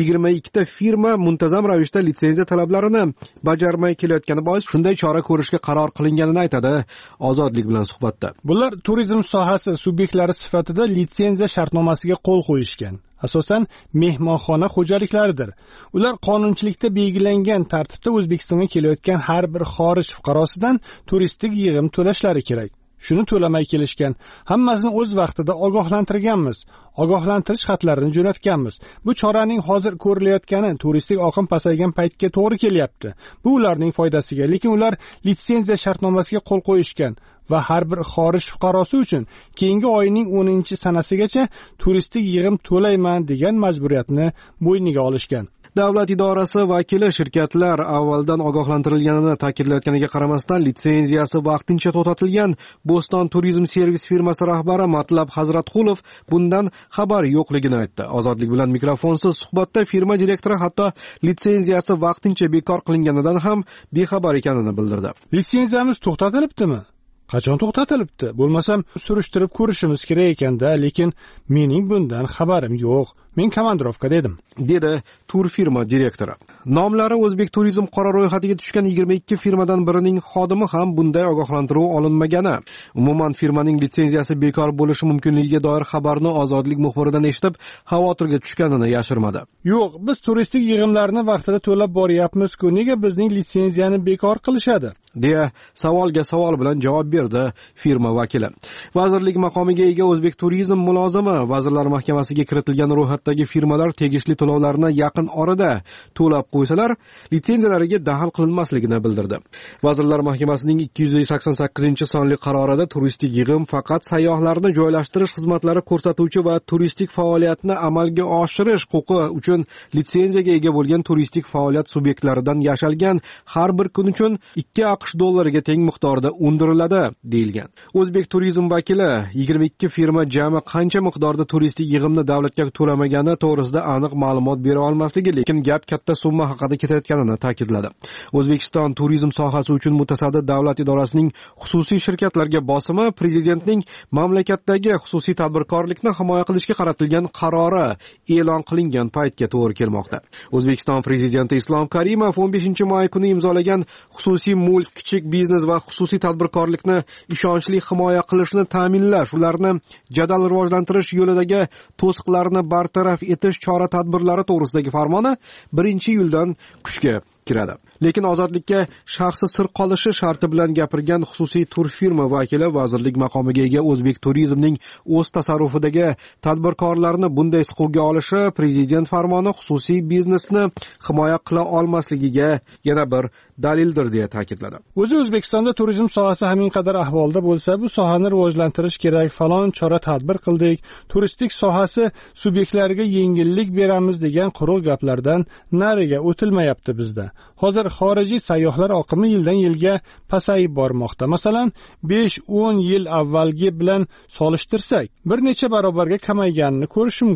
22 ta firma muntazam ravishda litsenziya talablarini bajarmay kelayotgani bois shunday chora ko'rishga qaror qilinganini aytadi Ozodlik bilan suhbatda. Bular turizm sohasi subyektlari sifatida litsenziya shartnomasiga qo'l qo'yishgan. Asosan mehmonxona xo'jaliklaridir. Ular qonunchilikda belgilangan tartibda O'zbekistonga kelayotgan har bir xorij fuqarosidan turistik yig'im to'lashlari kerak. Shuni to'lamay kelishgan. Hammasini o'z vaqtida ogohlantirganmiz. Ogohlantirish xatlarini jo'natganmiz. Bu choraning hozir ko'rilayotgani turistik oqim pasaygan paytga to'g'ri kelyapti. Bu ularning foydasiga, lekin ular litsenziya shartnomasiga qo'l qo'yishgan va har bir xorij fuqarosi uchun keyingi oyning 10-sanasigacha turistik yig'im to'layman degan majburiyatni bo'yniga olishgan. Davlat idorasi vakili shirkatlar avvaldan ogohlantirilganini ta'kidlayotganiga qaramasdan litsenziyasi vaqtincha to'xtatilgan Bo'ston Turizm servis firmasi rahbari Matlab Hazratqulov bundan xabar yo'qligini aytdi. Ozodlik bilan mikrofonsiz suhbatda firma direktori hatto litsenziyasi vaqtincha bekor qilinganidan ham bexabar ekanini bildirdi. Litsenziyamiz to'xtatilibdimi? Qachon to'xtatilibdi? Bo'lmasam surishtirib ko'rishimiz kerak ekanda, lekin mening bundan xabarim yo'q. Men komandirovka dedim, dedi tur firma direktori. Nomlari O'zbek Turizm qora ro'yxatiga tushgan 22 firmadan birining xodimi ham bunday ogohlantiruv olinmagani. Umuman firmaning litsenziyasi bekor bo'lishi mumkinligiga doir xabarni Ozodlik muxbiridan eshitib, xavotirga tushganini yashirmadi. Yo'q, biz turistik yig'imlarni vaqtida to'lab boryapmiz-ku, nega bizning litsenziyani bekor qilishadi? deya savolga savol bilan javob berdi firma vakili. Vazirlik maqomiga ega O'zbek Turizm mulozimi Vazirlar Mahkamasiga kiritilgan ro'yxatdagi firmalar tegishli to'lovlarni yaqin orada to'lab qo'ysalar, litsenziyalariga daxl qilinmasligini bildirdi. Vazirlar Mahkamasining 288-sonli qarorida turistik yig'im faqat sayyohlarni joylashtirish xizmatlari ko'rsatuvchi va turistik faoliyatni amalga oshirish huquqi uchun litsenziyaga ega bo'lgan turistik faoliyat subyektlaridan yashalgan har bir kun uchun 2 AQSh dollariga teng miqdorda undiriladi deyilgan. O'zbek Turizm vakili 22 firma jami qancha miqdorda turistik yig'imni davlatga to'lamagani to'g'risida aniq ma'lumot bera olmasligi, lekin gap katta summa haqida ketayotganini ta'kidladi. O'zbekiston turizm sohasi uchun mutasaddi davlat idorasining xususiy shirkatlarga bosimi Prezidentning mamlakatdagi xususiy tadbirkorlikni himoya qilishga qaratilgan qarori e'lon qilingan paytga to'g'ri kelmoqda. O'zbekiston Prezidenti Islom Karimov 15-may kuni imzolagan xususiy mulk, kichik biznes va xususiy tadbirkorlikni ishonchli himoya qilishni ta'minlash, ularni jadal rivojlantirish yo'lidagi to'siqlarni bartaraf etish chora-tadbirlari to'g'risidagi farmoni 1-iyuldan kuchga kiradi. Lekin Ozodlikka shaxsi sir qolishi sharti bilan gapirgan xususiy tur firma vakili vazirlik maqomiga ega O'zbek Turizmning o'z tasarrufidagi tadbirkorlarni bunday siquvga olishi Prezident farmoni xususiy biznesni himoya qila olmasligiga yana bir dalildir deya ta'kidladi. O'zi O'zbekistonda turizm sohasi hamin qadar ahvolda bo'lsa, bu sohani rivojlantirish kerak, falon chora tadbir qildik, turistik sohasi subyektlariga yengillik beramiz degan quruq gaplardan nariga o'tilmayapti bizda. Hozir xorijiy sayyohlar oqimi yildan yilga pasayib bormoqda. Masalan, 5-10 yil avvalgi bilan solishtirsak, bir necha barobarga kamayganini ko'rish mumkin.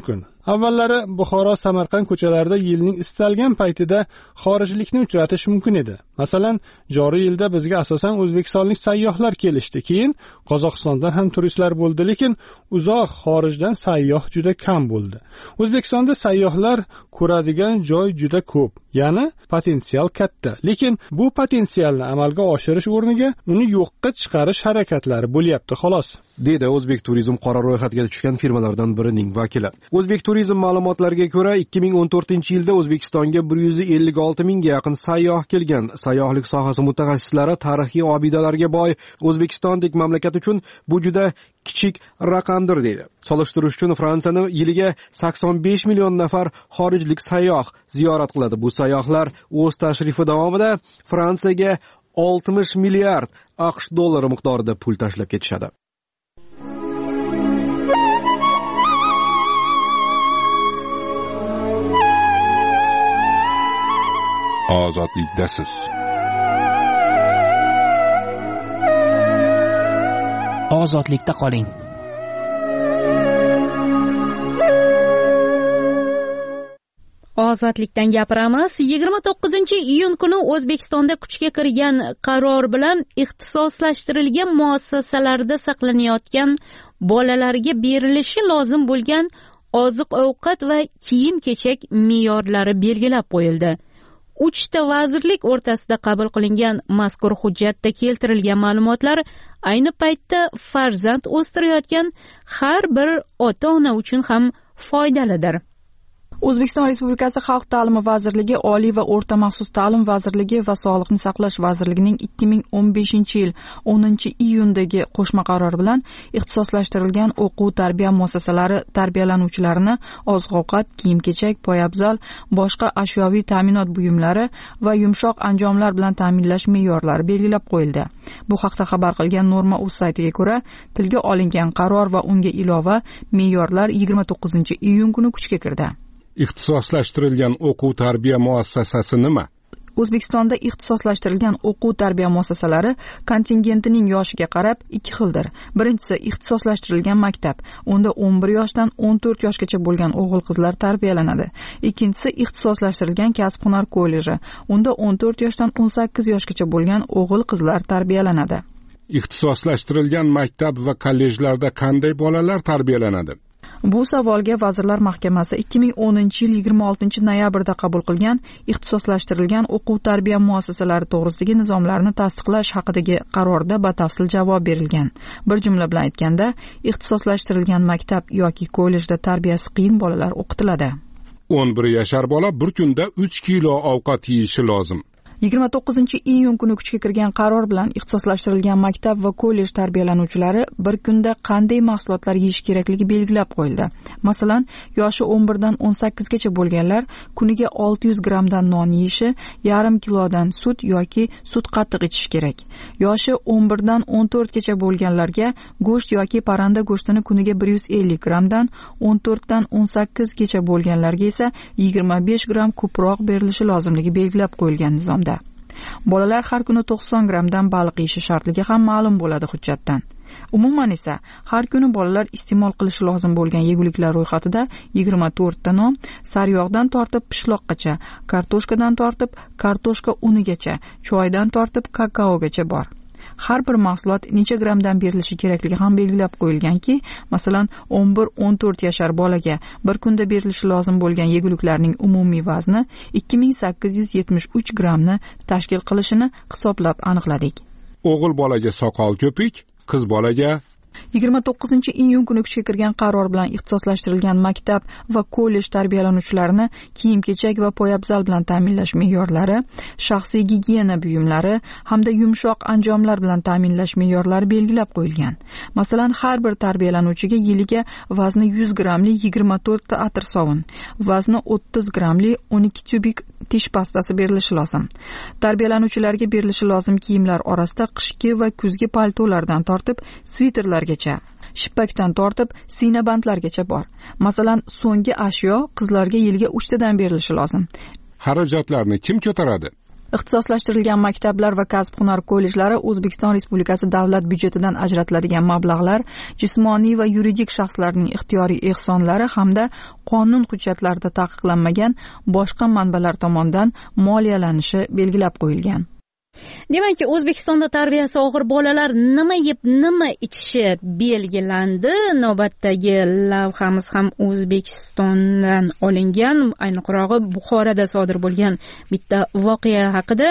Avvallari Buxoro, Samarqand ko'chalarida yilning istalgan paytida xorijlikni uchratish mumkin edi. Masalan, joriy yilda bizga asosan o'zbekistonlik sayyohlar kelishdi. Keyin Qozog'istondan ham turistlar bo'ldi, lekin uzoq xorijdan sayyoh juda kam bo'ldi. O'zbekistonda sayyohlar ko'radigan joy juda ko'p, ya'ni potensial katta. Lekin bu potensialni amalga oshirish o'rniga uni yo'qqa chiqarish harakatlari bo'lyapti, xolos, dedi O'zbek turizm qora ro'yxatga tushgan firmalardan birining vakili. O'zbek turizm ma'lumotlariga ko'ra, 2014-yilda O'zbekistonga 156 mingga yaqin sayyoh kelgan. Sayyohlik sohasi mutaxassislari tarixiy obidalarga boy O'zbekistondek mamlakat uchun bu juda kichik raqamdir deydi. Solishtirish uchun Fransiyani yiliga 85 million nafar xorijlik sayyoh ziyorat qiladi. Bu sayyohlar o'z tashrifi davomida Fransiyaga 60 milliard AQSh dollari miqdorida pul tashlab ketishadi. Ozodlikdasiz. Ozodlikda qoling. Ozodlikdan gapiramiz. 29-iyun kuni O'zbekistonda kuchga kirgan qaror bilan ixtisoslashtirilgan muassasalarda saqlanayotgan bolalarga berilishi lozim bo'lgan oziq-ovqat va kiyim-kechak me'yorlari belgilab qo'yildi. 3 ta vazirlik o'rtasida qabul qilingan mazkur hujjatda keltirilgan ma'lumotlar ayni paytda farzand o'stirayotgan har bir ota-ona uchun ham foydalidir. O'zbekiston Respublikasi Xalq ta'limi vazirligi, Oliy va o'rta maxsus ta'lim vazirligi va Sog'liqni saqlash vazirligining 2015-yil 10-iyundagi qo'shma qarori bilan ixtisoslashtirilgan o'quv tarbiya muassasalari tarbiyalanuvchilarini oziq-ovqat, kiyim-kechak, poyabzal, boshqa ashyoviy ta'minot buyumlari va yumshoq anjomlar bilan ta'minlash me'yorlari belgilab qo'yildi. Bu haqda xabar qilgan Norma.uz saytiga ko'ra, tilga olingan qaror va unga ilova me'yorlar 29-iyun kuni kuchga kirdi. Ixtisoslashtirilgan o'quv tarbiya muassasasi nima? O'zbekistonda ixtisoslashtirilgan o'quv tarbiya muassasalari kontingentining yoshiga qarab 2 xildir. Birinchisi ixtisoslashtirilgan maktab. Unda 11 yoshdan 14 yoshgacha bo'lgan o'g'il-qizlar tarbiyalanadi. Ikkinchisi ixtisoslashtirilgan kasb-hunar kolleji. Unda 14 yoshdan 18 yoshgacha bo'lgan o'g'il-qizlar tarbiyalanadi. Ixtisoslashtirilgan maktab va kollejlarda qanday bolalar tarbiyalanadi? Bu savolga Vazirlar Mahkamasi 2010-yil 26-noyabrda qabul qilgan ixtisoslashtirilgan o'quv tarbiya muassasalari to'g'risidagi nizomlarni tasdiqlash haqidagi qarorda batafsil javob berilgan. Bir jumla bilan aytganda, ixtisoslashtirilgan maktab yoki kollejda tarbiyasi qiyin bolalar o'qitiladi. 11 yashar bola bir kunda 3 kilo ovqat yeyishi lozim. 29-iyun kuni kuchga kirgan qaror bilan ixtisoslashtirilgan maktab va kollej tarbiyalanuvchilari bir kunda qanday mahsulotlar yeyish kerakligi belgilab qo'yildi. Masalan, yoshi 11 dan 18 gacha bo'lganlar kuniga 600 grammdan non yeyishi, yarim kilodan sut yoki sut qattiq ichish kerak. Yoshi 11 dan 14 gacha bo'lganlarga go'sht yoki parranda go'shtini kuniga 150 grammdan, 14 dan 18 gacha bo'lganlarga esa 25 gramm ko'proq berilishi lozimligi belgilab qo'yilgan nizomda. Bolalar har kuni 90 grammdan baliq yeyishi shartligi ham ma'lum bo'ladi hujjatdan. Umuman esa har kuni bolalar iste'mol qilishi lozim bo'lgan yeguliklar ro'yxatida 24 ta non, sariyog'dan tortib pishloqgacha, kartoshkadan tortib kartoshka unigacha, choydan tortib kakaogacha bor. Har bir mahsulot necha grammdan berilishi kerakligi ham belgilab qo'yilganki, masalan, 11-14 yashar bolaga bir kunda berilishi lozim bo'lgan yeguliklarning umumiy vazni 2873 grammni tashkil qilishini hisoblab aniqladik. O'g'il bolaga soqol ko'pik, qiz bolaga 29-iyun kuni kuchga kirgan qaror bilan ixtisoslashtirilgan maktab va kollej tarbiyalanuvchilarini kiyim-kechak va poyabzal bilan ta'minlash me'yorlari, shaxsiy gigiyena buyumlari hamda yumshoq anjomlar bilan ta'minlash me'yorlari belgilab qo'yilgan. Masalan, har bir tarbiyalanuvchiga yiliga vazni 100 grammli 24 ta atir sovun, vazni 30 grammli 12 tubik tish pastasi berilishi lozim. Tarbiyalanuvchilarga berilishi lozim kiyimlar orasida qishki va kuzgi paltolardan tortib sviterlargacha, shippakdan tortib siyna bandlargacha bor. Masalan, so'nggi ashyo qizlarga yiliga 3 tadan berilishi lozim. Xarajatlarni kim ko'taradi? Ixtisoslashtirilgan maktablar va kasb-hunar kollejlari O'zbekiston Respublikasi davlat byudjetidan ajratiladigan mablag'lar jismoniy va yuridik shaxslarning ixtiyoriy ehsonlari hamda qonun hujjatlarida taqiqlanmagan boshqa manbalar tomonidan moliyalanishi belgilab qo'yilgan. Demakki, O'zbekistonda tarbiyasi og'ir bolalar nima yeb, nima ichishi belgilandi. Navbatdagi lavhamiz ham O'zbekistondan olingan, ayniqrog'i Buxoroda sodir bo'lgan bitta voqea haqida.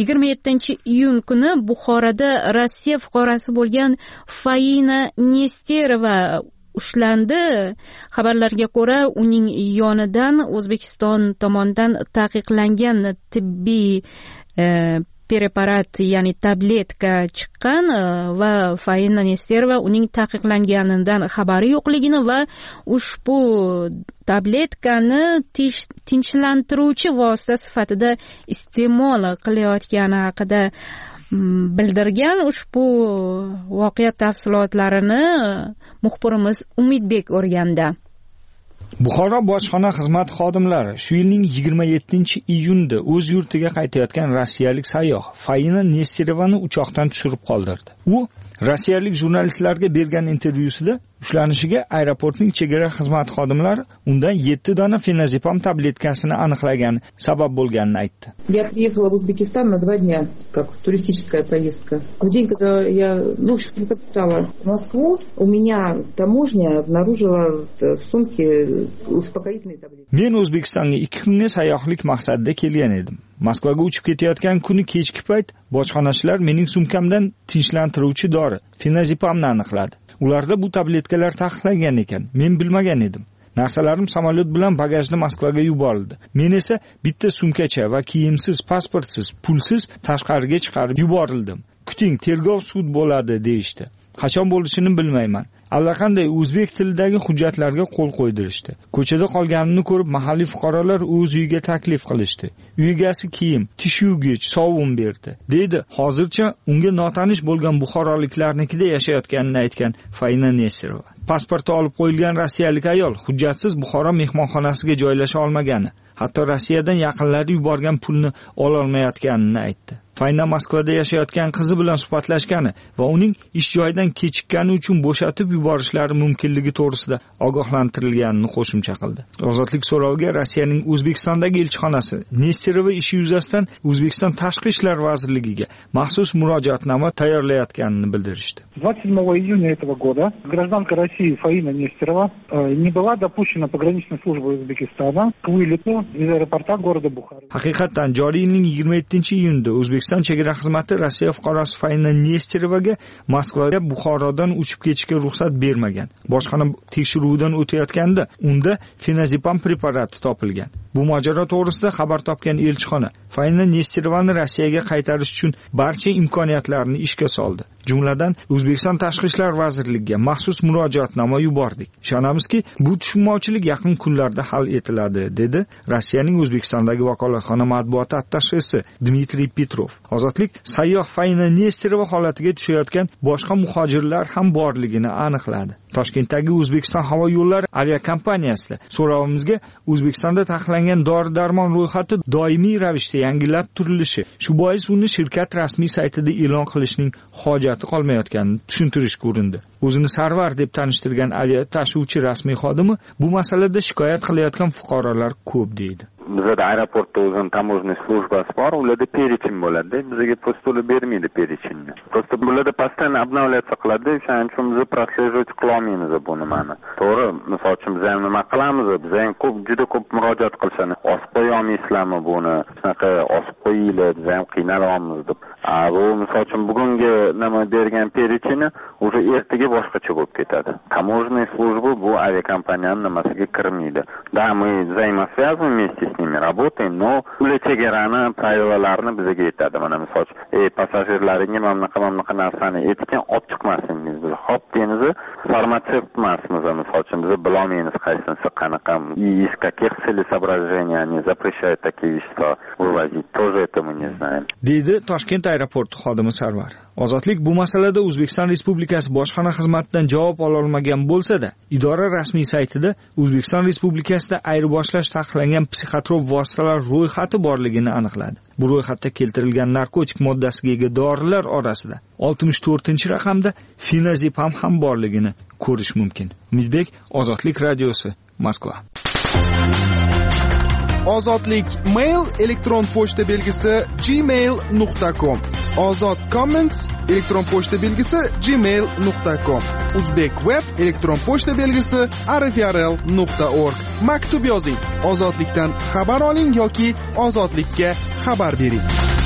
27-iyun kuni Buxoroda Rossiya fuqarosi bo'lgan Faina Nesterova ushlandi. Xabarlarga ko'ra, uning yonidan O'zbekiston tomonidan taqiqlangan tibbiy preparat, ya'ni tabletka chiqqan va Faina Nesterova uning taqiqlanganidan xabari yo'qligini va ushbu tabletkani tinchlantiruvchi vosita sifatida iste'mol qilayotgani haqida bildirgan. Ushbu voqea tafsilotlarini muxbirimiz Umidbek o'rgandi. Buxoro bojxona xizmat xodimlari shu yilning 27-iyunda o'z yurtiga qaytayotgan rossiyalik sayyoh Faina Nesterovani uchoqdan tushirib qoldirdi. U rossiyalik jurnalistlarga bergan intervyusida ushlanishiga aeroportning chegara xizmat xodimlari undan 7 dona fenazepam tabletkasini aniqlagan sabab bo'lganini aytdi. Я приехала в Узбекистан на 2 дня, как туристическая поездка. В день, когда я попытала в Москву, у меня таможня обнаружила в сумке успокоительные таблетки. Men O'zbekistonga 2 kunga sayyohlik maqsadida kelgan edim. Moskvaga uchib ketayotgan kuni kechki payt bojxonachilar mening sumkamdan tinchlantiruvchi dori fenazepamni aniqladi. Ularda bu tabletkalar taqiqlangan ekan. Men bilmagan edim. Narsalarim samolyot bilan bagajda Moskvaga yuborildi. Men esa bitta sumkacha va kiyimsiz, pasportsiz, pulsiz tashqariga chiqarib yuborildim. Kuting, tergov sud bo'ladi deyishdi. Qachon bo'lishini bilmayman. Allaqanday o'zbek tilidagi hujjatlarga qo'l qo'ydirishdi. Ko'chada qolganimni ko'rib mahalliy fuqarolar o'z uyiga taklif qilishdi. Uy egasi kiyim, tish yuvgich, sovun berdi. Dedi, hozircha unga notanish bo'lgan buxoroliklarnikida yashayotganini aytgan Faina Nesterova. Pasporti olib qo'yilgan rossiyalik ayol hujjatsiz Buxoro mehmonxonasiga joylasha olmagani, hatto Rossiyadan yaqinlari yuborgan pulni ola olmayotganini aytdi. Faina Moskvada yashayotgan qizi bilan suhbatlashgani va uning ish joyidan kechikkani uchun bo'shatib yuborishlari mumkinligi to'g'risida ogohlantirilganini qo'shimcha qildi. Ozodlik so'roviga Rossiyaning O'zbekistondagi elchixonasi Nesterova ishi yuzasidan O'zbekiston Tashqi ishlar vazirligiga maxsus murojaatnoma tayyorlayotganini bildirishdi. 27 июня этого года гражданка России Фаина Нестерова не была допущена пограничной службой Узбекистана к вылету из аэропорта города Бухара. Haqiqatan joriy yilning 27-iyunda O'zbekiston chegara xizmati Rossiya fuqarosi Faina Nesterovaga Moskvaga Buxorodan uchib ketishga ruxsat bermagan. Bojxona tekshiruvidan o'tayotganda unda fenazepam preparati topilgan. Bu mojaro to'g'risida xabar topgan elchixona Faina Nesterovani Rossiyaga qaytarish uchun barcha imkoniyatlarni ishga soldi. Jumladan O'zbekiston Tashqi ishlar vazirligiga maxsus murojaatnoma yubordik. Ishonamizki, bu tushunmovchilik yaqin kunlarda hal etiladi, dedi Rossiyaning O'zbekistondagi vakolatxona matbuot attashesi Dmitriy Petrov. Ozodlik sayyoh Faina Nesterova holatiga tushayotgan boshqa muhojirlar ham borligini aniqladi. Toshkentdagi O'zbekiston havo yo'llari aviakompaniyasida so'rovimizga O'zbekistonda taqiqlangan dori-darmon ro'yxati doimiy ravishda yangilab turilishi, shu bois uni shirkat rasmiy saytida e'lon qilishning hojati qolmayotganini tushuntirish urindi. O'zini Sarvar deb tanishtirgan avia tashuvchi rasmiy xodimi bu masalada shikoyat qilayotgan fuqarolar ko'p deydi. Bizda aeroportda o'zini taможный службасы bor, ularda перечень bo'ladi. Bizga postuli bermaydi переченni. Просто bularda постоянно обновляться qiladi, shuning uchun biz прослеживать qila olmaymiz bu nimani. To'g'ri, misol uchun biz ham nima qilamiz? Biz ham juda ko'p murojaat qilishani, osib qo'ya olmaysizlarmi buni? Shunaqa osib qo'yinglar, biz ham qiynalyapmiz deb. Bu misol uchun bugungi nima bergan переченni уже ertaga boshqacha bo'lib ketadi. Таможенная служба bu aviakompaniyaning nimasiga kirmaydi. Да, мы взаимосвязаны вместе с nimi работаем, но ular chegarani, правилalarini bizga aytadi. Mana misol uchun, pasajerlaringga mana bunaqa narsani aytgan olib chiqmasingiz biz hop deymiz, farmatsevt emasmiz, misol uchun biz bilolmaymiz qaysinisi qanaqa. Из каких целей соображений они запрещают такие вещества вывозить, тоже это мы не знаем. Deydi Toshkent aeroporti xodimi Sarvar. Ozodlik bu masalada O'zbekiston Respublikasi bojxona xizmatidan javob ola olmagan bo'lsa-da, idora rasmiy saytida O'zbekiston Respublikasida ayirboshlash taqiqlangan psixotrop vositalar ro'yxati borligini aniqladi. Bu ro'yxatda keltirilgan narkotik moddasiga ega dorilar orasida 64-raqamda fenazepam ham borligini ko'rish mumkin. Umidbek, Ozodlik radiosi, Moskva. Ozodlik mail elektron pochta belgisi gmail.com. Ozod comments elektron pochta belgisi gmail.com. Uzbek web elektron pochta belgisi rfrl.org. Maktub yozing. Ozodlikdan xabar oling yoki ozodlikka xabar bering.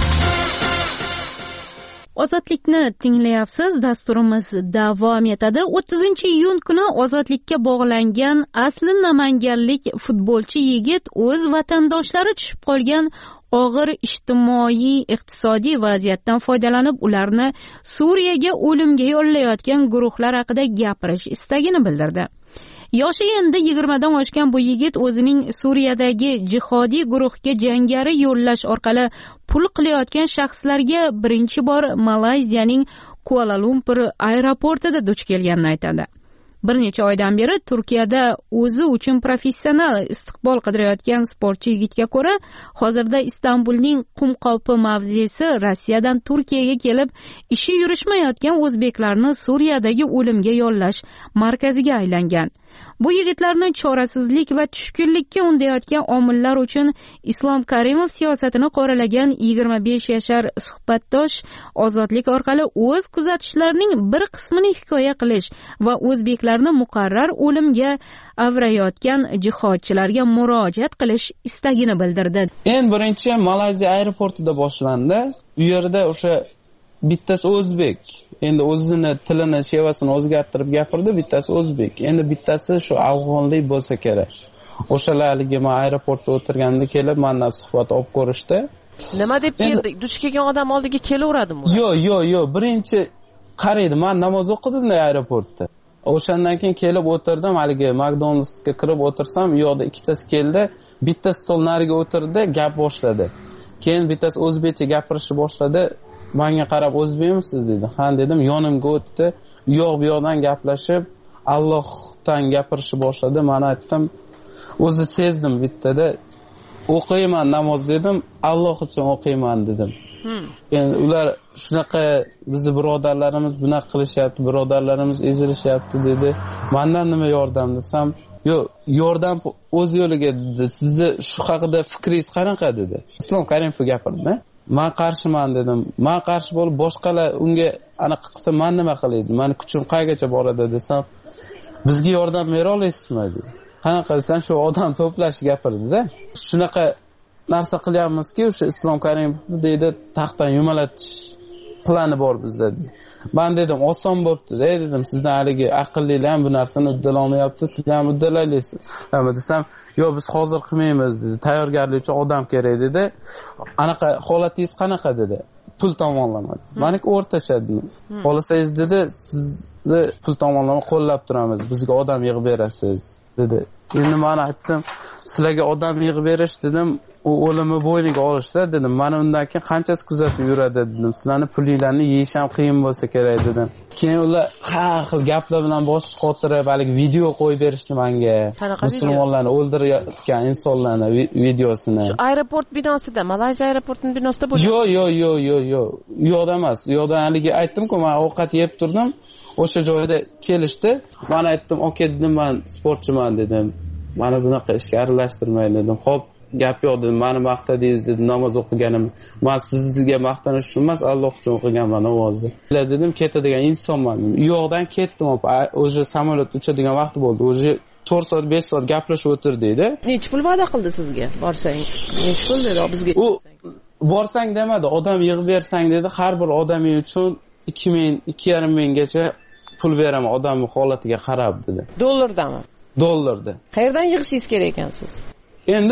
Ozodlikni tinglayapsiz. Dasturimiz davom etadi. 30-iyun kuni ozodlikka bog'langan asli namanganlik futbolchi yigit o'z vatandoshlari tushib qolgan og'ir ijtimoiy iqtisodiy vaziyatdan foydalanib ularni Suriyaga o'limga yollayotgan guruhlar haqida gapirish istagini bildirdi. Yoshi endi 20 dan oshgan bu yigit o'zining Suriyadagi jihodiy guruhga jangari yo'llash orqali pul qilayotgan shaxslarga birinchi bor Malayziyaning Kuala Lumpur aeroportida duch kelganini aytadi. Bir necha oydan beri Turkiyada o'zi uchun professional istiqbol qidirayotgan sportchi yigitga ko'ra, hozirda Istanbulning Qumqopi mavzesi Rossiyadan Turkiyaga kelib, ishi yurishmayotgan o'zbeklarni Suriyadagi o'limga yollash markaziga aylangan. Bu yigitlarni chorasizlik va tushkunlikka undayotgan omillar uchun Islom Karimov siyosatini qoralagan 25 yashar suhbatdosh Ozodlik orqali o'z kuzatishlarining bir qismini hikoya qilish va o'zbeklarni muqarrar o'limga avrayotgan jihodchilarga murojaat qilish istagini bildirdi. En birinchi Malayziya aeroportida boshlandi. U yerda o'sha bittasi o'zbek. Endi o'zini tilini, shevasini o'zgartirib gapirdi, bittasi o'zbek. Endi bittasi shu afg'onlik bo'lsa kerak. O'shalarga men aeroportda o'tirganda kelib, mendan suhbat olib ko'rishdi. Nima deb keldi? Duch kelgan odam oldiga kelaveradimi? Yo'q. Birinchi qaraydi, men namoz o'qidim-da aeroportda. O'shandan keyin kelib o'tirdim, haligi McDonald'sga kirib o'tirsam, u yoqda ikkitasi keldi, bitta stol nariga o'tirdi, gap boshladi. Keyin bittasi o'zbekcha gapirishni boshladi. Menga qarab o'zbekmisiz dedi. Ha dedim, yonimga o'tdi. U yoq bu yoqdan gaplashib, Allohdan gapirishni boshladi. Men aytdim, o'zi sezdim bittada. O'qiyman namoz dedim, Alloh uchun o'qiyman dedim. Endi ular shunaqa bizni birodarlarimiz bunaqa qilishyapti, birodarlarimiz ezilishyapti dedi. Mendan nima yordam desam, yo'q, yordam o'z yo'liga dedi. Sizni shu haqida fikringiz qanaqa dedi. Islom Karimov gapirdi. Men qarshiman dedim. Men qarshi bo'lib boshqalar unga anaqa qilsa men nima qilaydi? Meni kuchim qaygacha boradi desam, bizga yordam bera olasizmi dedi. Qanaqa desam, shu odam to'plash gapirdi-da. Shunaqa narsa qilyapmizki, o'sha Islom Karimov deydi, taxtdan yumalatish plani bor bizda dedi. Men dedim, oson bo'pti. Dedim, sizdan haligi aqllilar ham bu narsani uddala olmayapti, sizlar ham uddalaysiz. Nima desam, yo'q, biz hozir qilmaymiz dedi. Tayyorgarlik uchun odam kerak dedi. Anaqa holatingiz qanaqa dedi. Pul tomonlama. Meniki o'rtacha dedi. Xohlasangiz dedi, sizni pul tomonlama qo'llab turamiz. Bizga odam yig'ib berasiz dedi. Endi men aytdim, sizlarga odam yig'ib berish dedim, u o'limi bo'yniga olishsa dedim. Mana undan keyin qanchasi kuzatib yuradi dedim. Sizlarning pulinglarni yeyish ham qiyin bo'lsa kerak dedim. Keyin ular har xil gaplar bilan bosh qotirib, balki video qo'yib berishdi menga. Musulmonlarni o'ldirayotgan insonlarni videosini. Shu aeroport binosida, Malayziya aeroportining binosida bo'lgan. Yo'q. U yoqda emas. U yoqda haligi aytdim-ku, men ovqat yeb turdim. O'sha joyda kelishdi. Men aytdim, "Oka dedim, men sportchiman" dedim. Mana bunaqa ishga aralashtirmaydi dedim. Xo'p, gap yo'q dedim. Meni maqtadingiz dedim, namoz o'qiganim. Men sizga maqtanish uchun emas, Alloh uchun o'qiganman namozni. Dedim, ketadigan insonman dedim. U yoqdan ketdim, o'sha samolyot uchadigan vaqt bo'ldi. O'sha 4 soat, 5 soat gaplashib o'tirdik-da. Necha pul va'da qildi sizga? Borsang, necha pul dedi bizga? U borsang demadi, odam yig'ib bersang dedi. Har bir odaming uchun 2000, 2,5 minggacha pul beraman, odamning holatiga qarab dedi. Dollardami? Dollarda. Qayerdan yig'ishingiz kerak ekan siz? Endi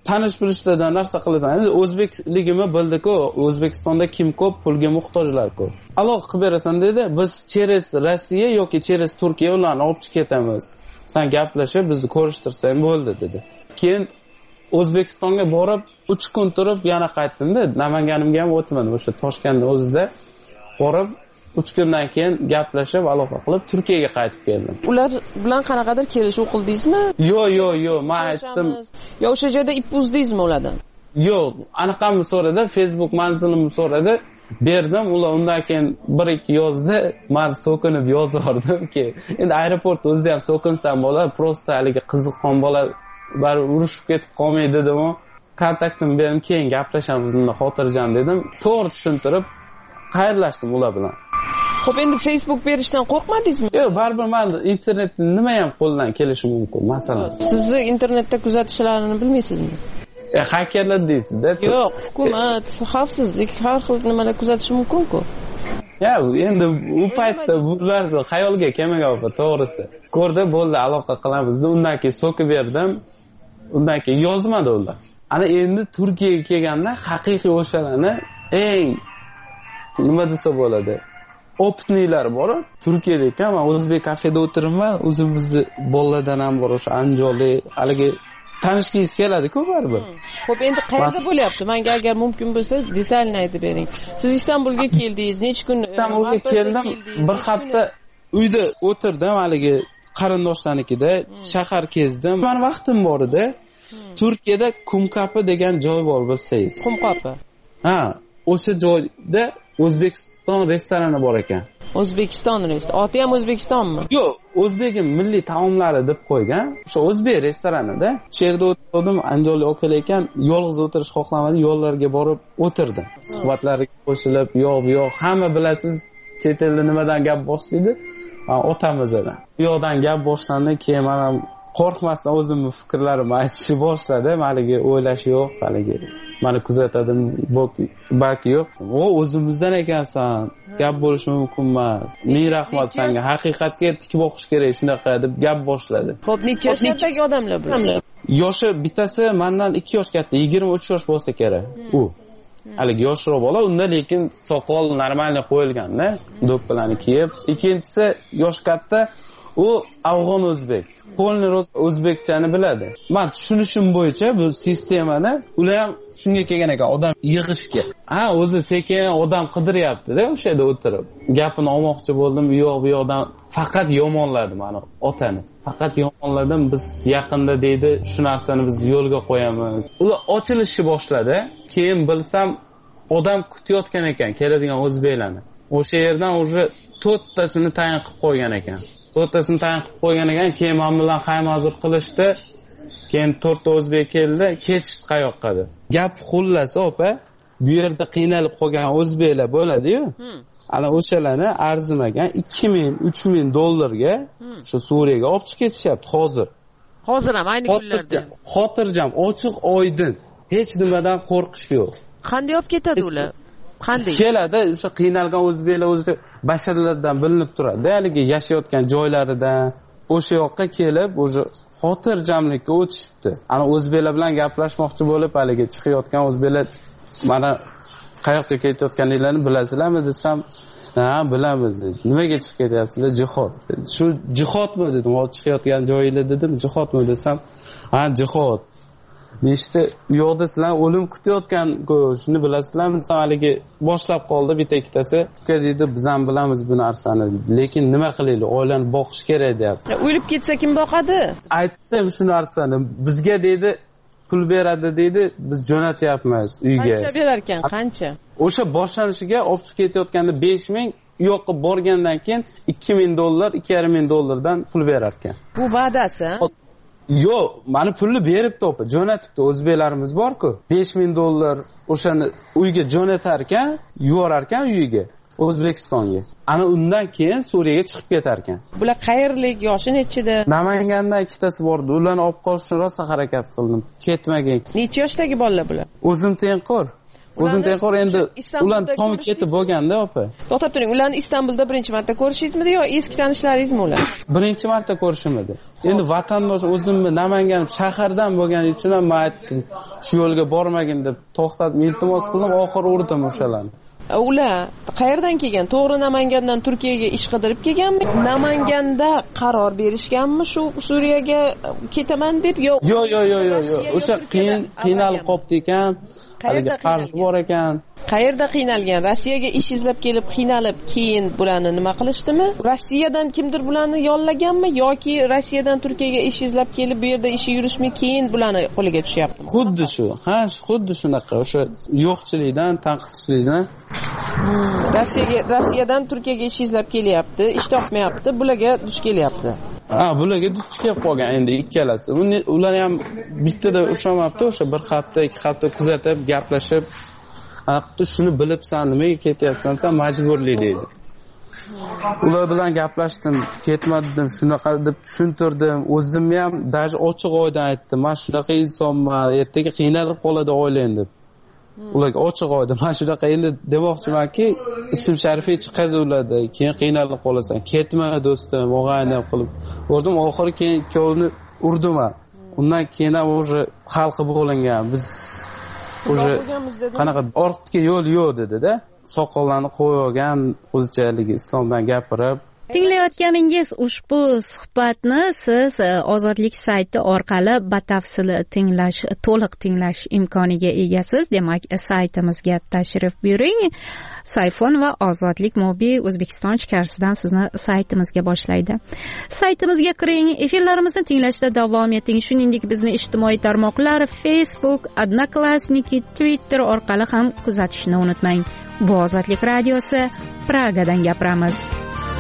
tanish bilishlardan narsa qilasan. Endi o'zbekligimni bildi-ku, O'zbekistonda kim ko'p, pulga muhtojlar ko'p. Aloqa qilib berasan dedi, biz cheres Rossiya yoki cheres Turkiya ularni olib chiqib ketamiz. Sen gaplashib bizni ko'rishtirsang bo'ldi dedi. Keyin O'zbekistonga borib 3 kun turib yana qaytdim-da. Namanganimga ham o'tmadim. O'sha Toshkentning o'zida borib 3 kundan keyin gaplashib, aloqa qilib Turkiyaga qaytib keldim. Ular bilan qanaqadir kelishuv qildingizmi? Yo'q, men aytdim. Yo o'sha joyda ip uzdingizmi ulardan? Yo'q, anaqamni so'radi, Facebook manzilimni so'radi, berdim. Ular undan keyin 1-2 yozdi, men so'kinib yozardim-ki, endi aeroportda o'zida ham so'kinsam bo'lar, prosta haligi qiziqqon bola bar urushib ketib qolmaydi dedim. Kontaktimni berdim, keyin gaplashamiz, unda xotirjam dedim. To'g'ri tushuntirib xayrlashdim ular bilan. Xo'p, endi Facebook berishdan qo'rqmadingizmi? Yo'q, baribir men internetni nima ham qo'ldan kelishi mumkin, masalan. Sizni internetda kuzatishlarini bilmaysizmi? Hakerlar deysiz-da. Yo'q, hukumat, xavfsizlik, har xil nimalar kuzatishi mumkin-ku. Endi u paytda bular xayolga kelmagan, to'g'risi. Ko'rdi, bo'ldi, aloqa qilamiz. Undan keyin so'kib berdim. Undan keyin yozmadi ular. Ana endi Turkiyaga kelganda haqiqiy o'shalarni eng nima desa bo'ladi? Optnilar bor. Turkiyada ekan, men o'zbek kafeda o'tiribman, o'zimizni bolalardan ham bor, o'sha anjoli, haligi tanishgingiz keladi-ku baribir. Xo'p, endi qayerda bo'lyapti? Menga agar mumkin bo'lsa, detalni aytib bering. Siz Istanbulga keldingiz, necha kun? Istanbulga keldim, bir hafta uyda o'tirdim, haligi qarindoshlarnikida, shahar kezdim. Men vaqtim bor edi. Turkiyada Kumkapi degan joy bor bilsangiz. Kumkapi. Ha, o'sha joyda O'zbekiston restorani bor ekan. O'zbekiston restorani. Oti ham O'zbekistonmi? Yo'q, o'zbekning milliy taomlari deb qo'ygan. O'sha o'zbek restoranida. Shu yerda o'tirdim, Anjoli okalar ekan, yolg'iz o'tirish xohlamadim, yo'llarga borib o'tirdim. Suhbatlarga qo'shilib, yo'q, hamma bilasiz, chet elda nimadan gap boshlaydi? Otamiz edi. Bu yoqdan gap boshlandi, keyin men ham qo'rqmasdan o'zimning fikrlarimni aytishni boshladim. Haligi o'ylash yo'q, haligi meni kuzatadim, balki yo'q. O'zimizdan ekansan, gap bo'lishi mumkin emas. Ming rahmat senga, haqiqatga tik boqish kerak, shunaqa deb gap boshladi. Xo'p, necha yoshlardagi odamlar bular? Yoshi bittasi mendan 2 yosh katta, 23 yosh bo'lsa kerak. U haligi yoshroq bola, unda lekin soqol normalniy qo'yilganda, do'ppilani kiyib. Ikkinchisi yosh katta, u afg'on o'zbek. Polni o'zbekchani biladi. Men tushunishim bo'yicha bu sistemani ular ham shunga kelgan ekan, odam yig'ishga. O'zi sekin odam qidiryapti-da o'sha yerda o'tirib. Gapini olmoqchi bo'ldim, yo'q, bu yoqdan faqat yomonladi meni otani. Faqat yomonladim, biz yaqinda deydi, shu narsani biz yo'lga qo'yamiz. Ular ochilishni boshladi. Keyin bilsam, odam kutayotgan ekan, keladigan o'zbeklarni. O'sha yerdan уже 4 tasini tayin qilib qo'ygan ekan. 4 tasini tayin qilib qo'ygan ekan, keyin men bilan xaymazib qilishdi. Keyin 4 ta o'zbek keldi, ketishdi qayoqqa deb. Gap xullasi, opa, bu yerda qiynalib qolgan o'zbeklar bo'ladi-yu. Ana o'shalarni arzimagan 2000-3000 dollarga shu Suriyaga olib chiqib ketishyapti hozir. Hozir ham ayni kunlarda. Xotirjam, ochiq, oydin. Hech nimadan qo'rqish yo'q. Qanday olib ketadi ular? Qanday? Keladi, o'sha qiynalgan o'zbeklar o'zi basharlardan bilinib turadi. Haligi yashayotgan joylaridan o'sha yoqqa kelib, o'sha xotirjamlikka o'tishibdi. Ana o'zbeklar bilan gaplashmoqchi bo'lib, haligi chiqayotgan o'zbeklar mana qayoqqa ketayotganliklarini bilasizlarmi desam, ha, bilamiz dedi. Nimaga chiqib ketyapsizlar? Jihod dedi. Shu jihodmi dedim, hozir chiqayotgan joyinglar dedim, jihodmi desam, ha, jihod. Nechta u yoqda sizlar o'lim kutayotgan-ku, shuni bilasizlarmi? Haligi boshlab qoldi bitta ikkitasi. Uka dedi, biz ham bilamiz bu narsani dedi. Lekin nima qilaylik? Oilani boqish kerak deyapti. O'lib ketsa kim boqadi? Aytdim shu narsani. Bizga dedi, pul beradi dedi, biz jo'natyapmiz uyga. Qancha berar ekan? Qancha? O'sha boshlanishiga olib chiqib ketayotganda 5000, u yoqqa borgandan keyin 2000 dollar, 2500 dollardan pul berar ekan. Bu va'dasi? Yo'q, meni pulni beribdi, opa, jo'natibdi. O'zbeklarimiz bor-ku, 5000 dollar o'shani uyga jo'natar ekan, yuborar ekan uyiga, O'zbekistonga. Ana undan keyin Suriyaga chiqib ketar ekan. Bular qayerlik, yoshi nechida? Namanganda ikkitasi bordi. Ularni olib qolish uchun rosa harakat qildim. Ketmagan. Necha yoshdagi bolalar bular? O'zim tengqur. o'zini tengqur endi ular tomi ketib bo'lganda opa. To'xtab turing, ularni Istanbulda birinchi marta ko'rishingizmidi yo eski tanishlaringizmi ular? Birinchi marta ko'rishim edi. Endi vatandosh o'zimni Namangan shahardan bo'lgani uchun ham men aytdim, shu yo'lga bormagin deb to'xtatib iltimos qildim, oxiri urdim o'shalarni. Ular qayerdan kelgan? To'g'ri Namangandan Turkiyaga ish qidirib kelganmi? Namanganda qaror berishganmi shu Suriyaga ketaman deb yo? Yo'q. O'sha qiynalib qopti ekan. Qayerda qarz bor ekan? Qayerda qiynalgan? Rossiyaga ish izlab kelib qiynalib, keyin bularni nima qilishdimi? Rossiyadan kimdir bularni yollaganmi yoki Rossiyadan Turkiyaga ish izlab kelib bu yerda ishi yurishmay keyin bularni qo'liga tushyaptimi? Xuddi shu. Xuddi shunaqa. O'sha yo'qchilikdan, tanqidchilikdan Rossiyadan Turkiyaga ish izlab kelyapti, ish topmayapti, bularga duch kelyapti. Bularga duch kelib qolgan endi ikkalasi. Ular ham bittada ushamabdi, o'sha bir hafta, 2 hafta kuzatib, gaplashib, shuni bilibsan, nimaga ketyapsan, sen majburlik deydi. Ular bilan gaplashdim, ketma dedim, shunaqa deb tushuntirdim. O'zimni ham даже ochiq oydan aytdim, men shunaqa insonman, ertaga qiynalib qoladi oilang deb. Ularga ochiq oyda men shunaqa endi demoqchimanki, ism sharifi chiqadi ularda, keyin qiynalib qolasan. Ketma do'stim, og'ayni qilib. O'rdim oxiri keyin ikkovini urdim. Undan keyin ham o'sha hal qilib bo'lingan. Biz o'sha qanaqa ortga yo'l yo'q dedi-da. Soqollarni qo'ygan, o'zichaligi islomdan gapirib. Tinglayotganingiz ushbu suhbatni siz Ozodlik sayti orqali batafsil tinglash, to'liq tinglash imkoniga egasiz. Demak, saytimizga tashrif buyuring. Sayfon va Ozodlik Mobi O'zbekiston ichkarisidan sizni saytimizga boshlaydi. Saytimizga kiring, efirlarimizni tinglashda davom eting. Shuningdek, bizni ijtimoiy tarmoqlar Facebook, Odnoklassniki, Twitter orqali ham kuzatishni unutmang. Bu Ozodlik radiosi, Pragadan gapiramiz.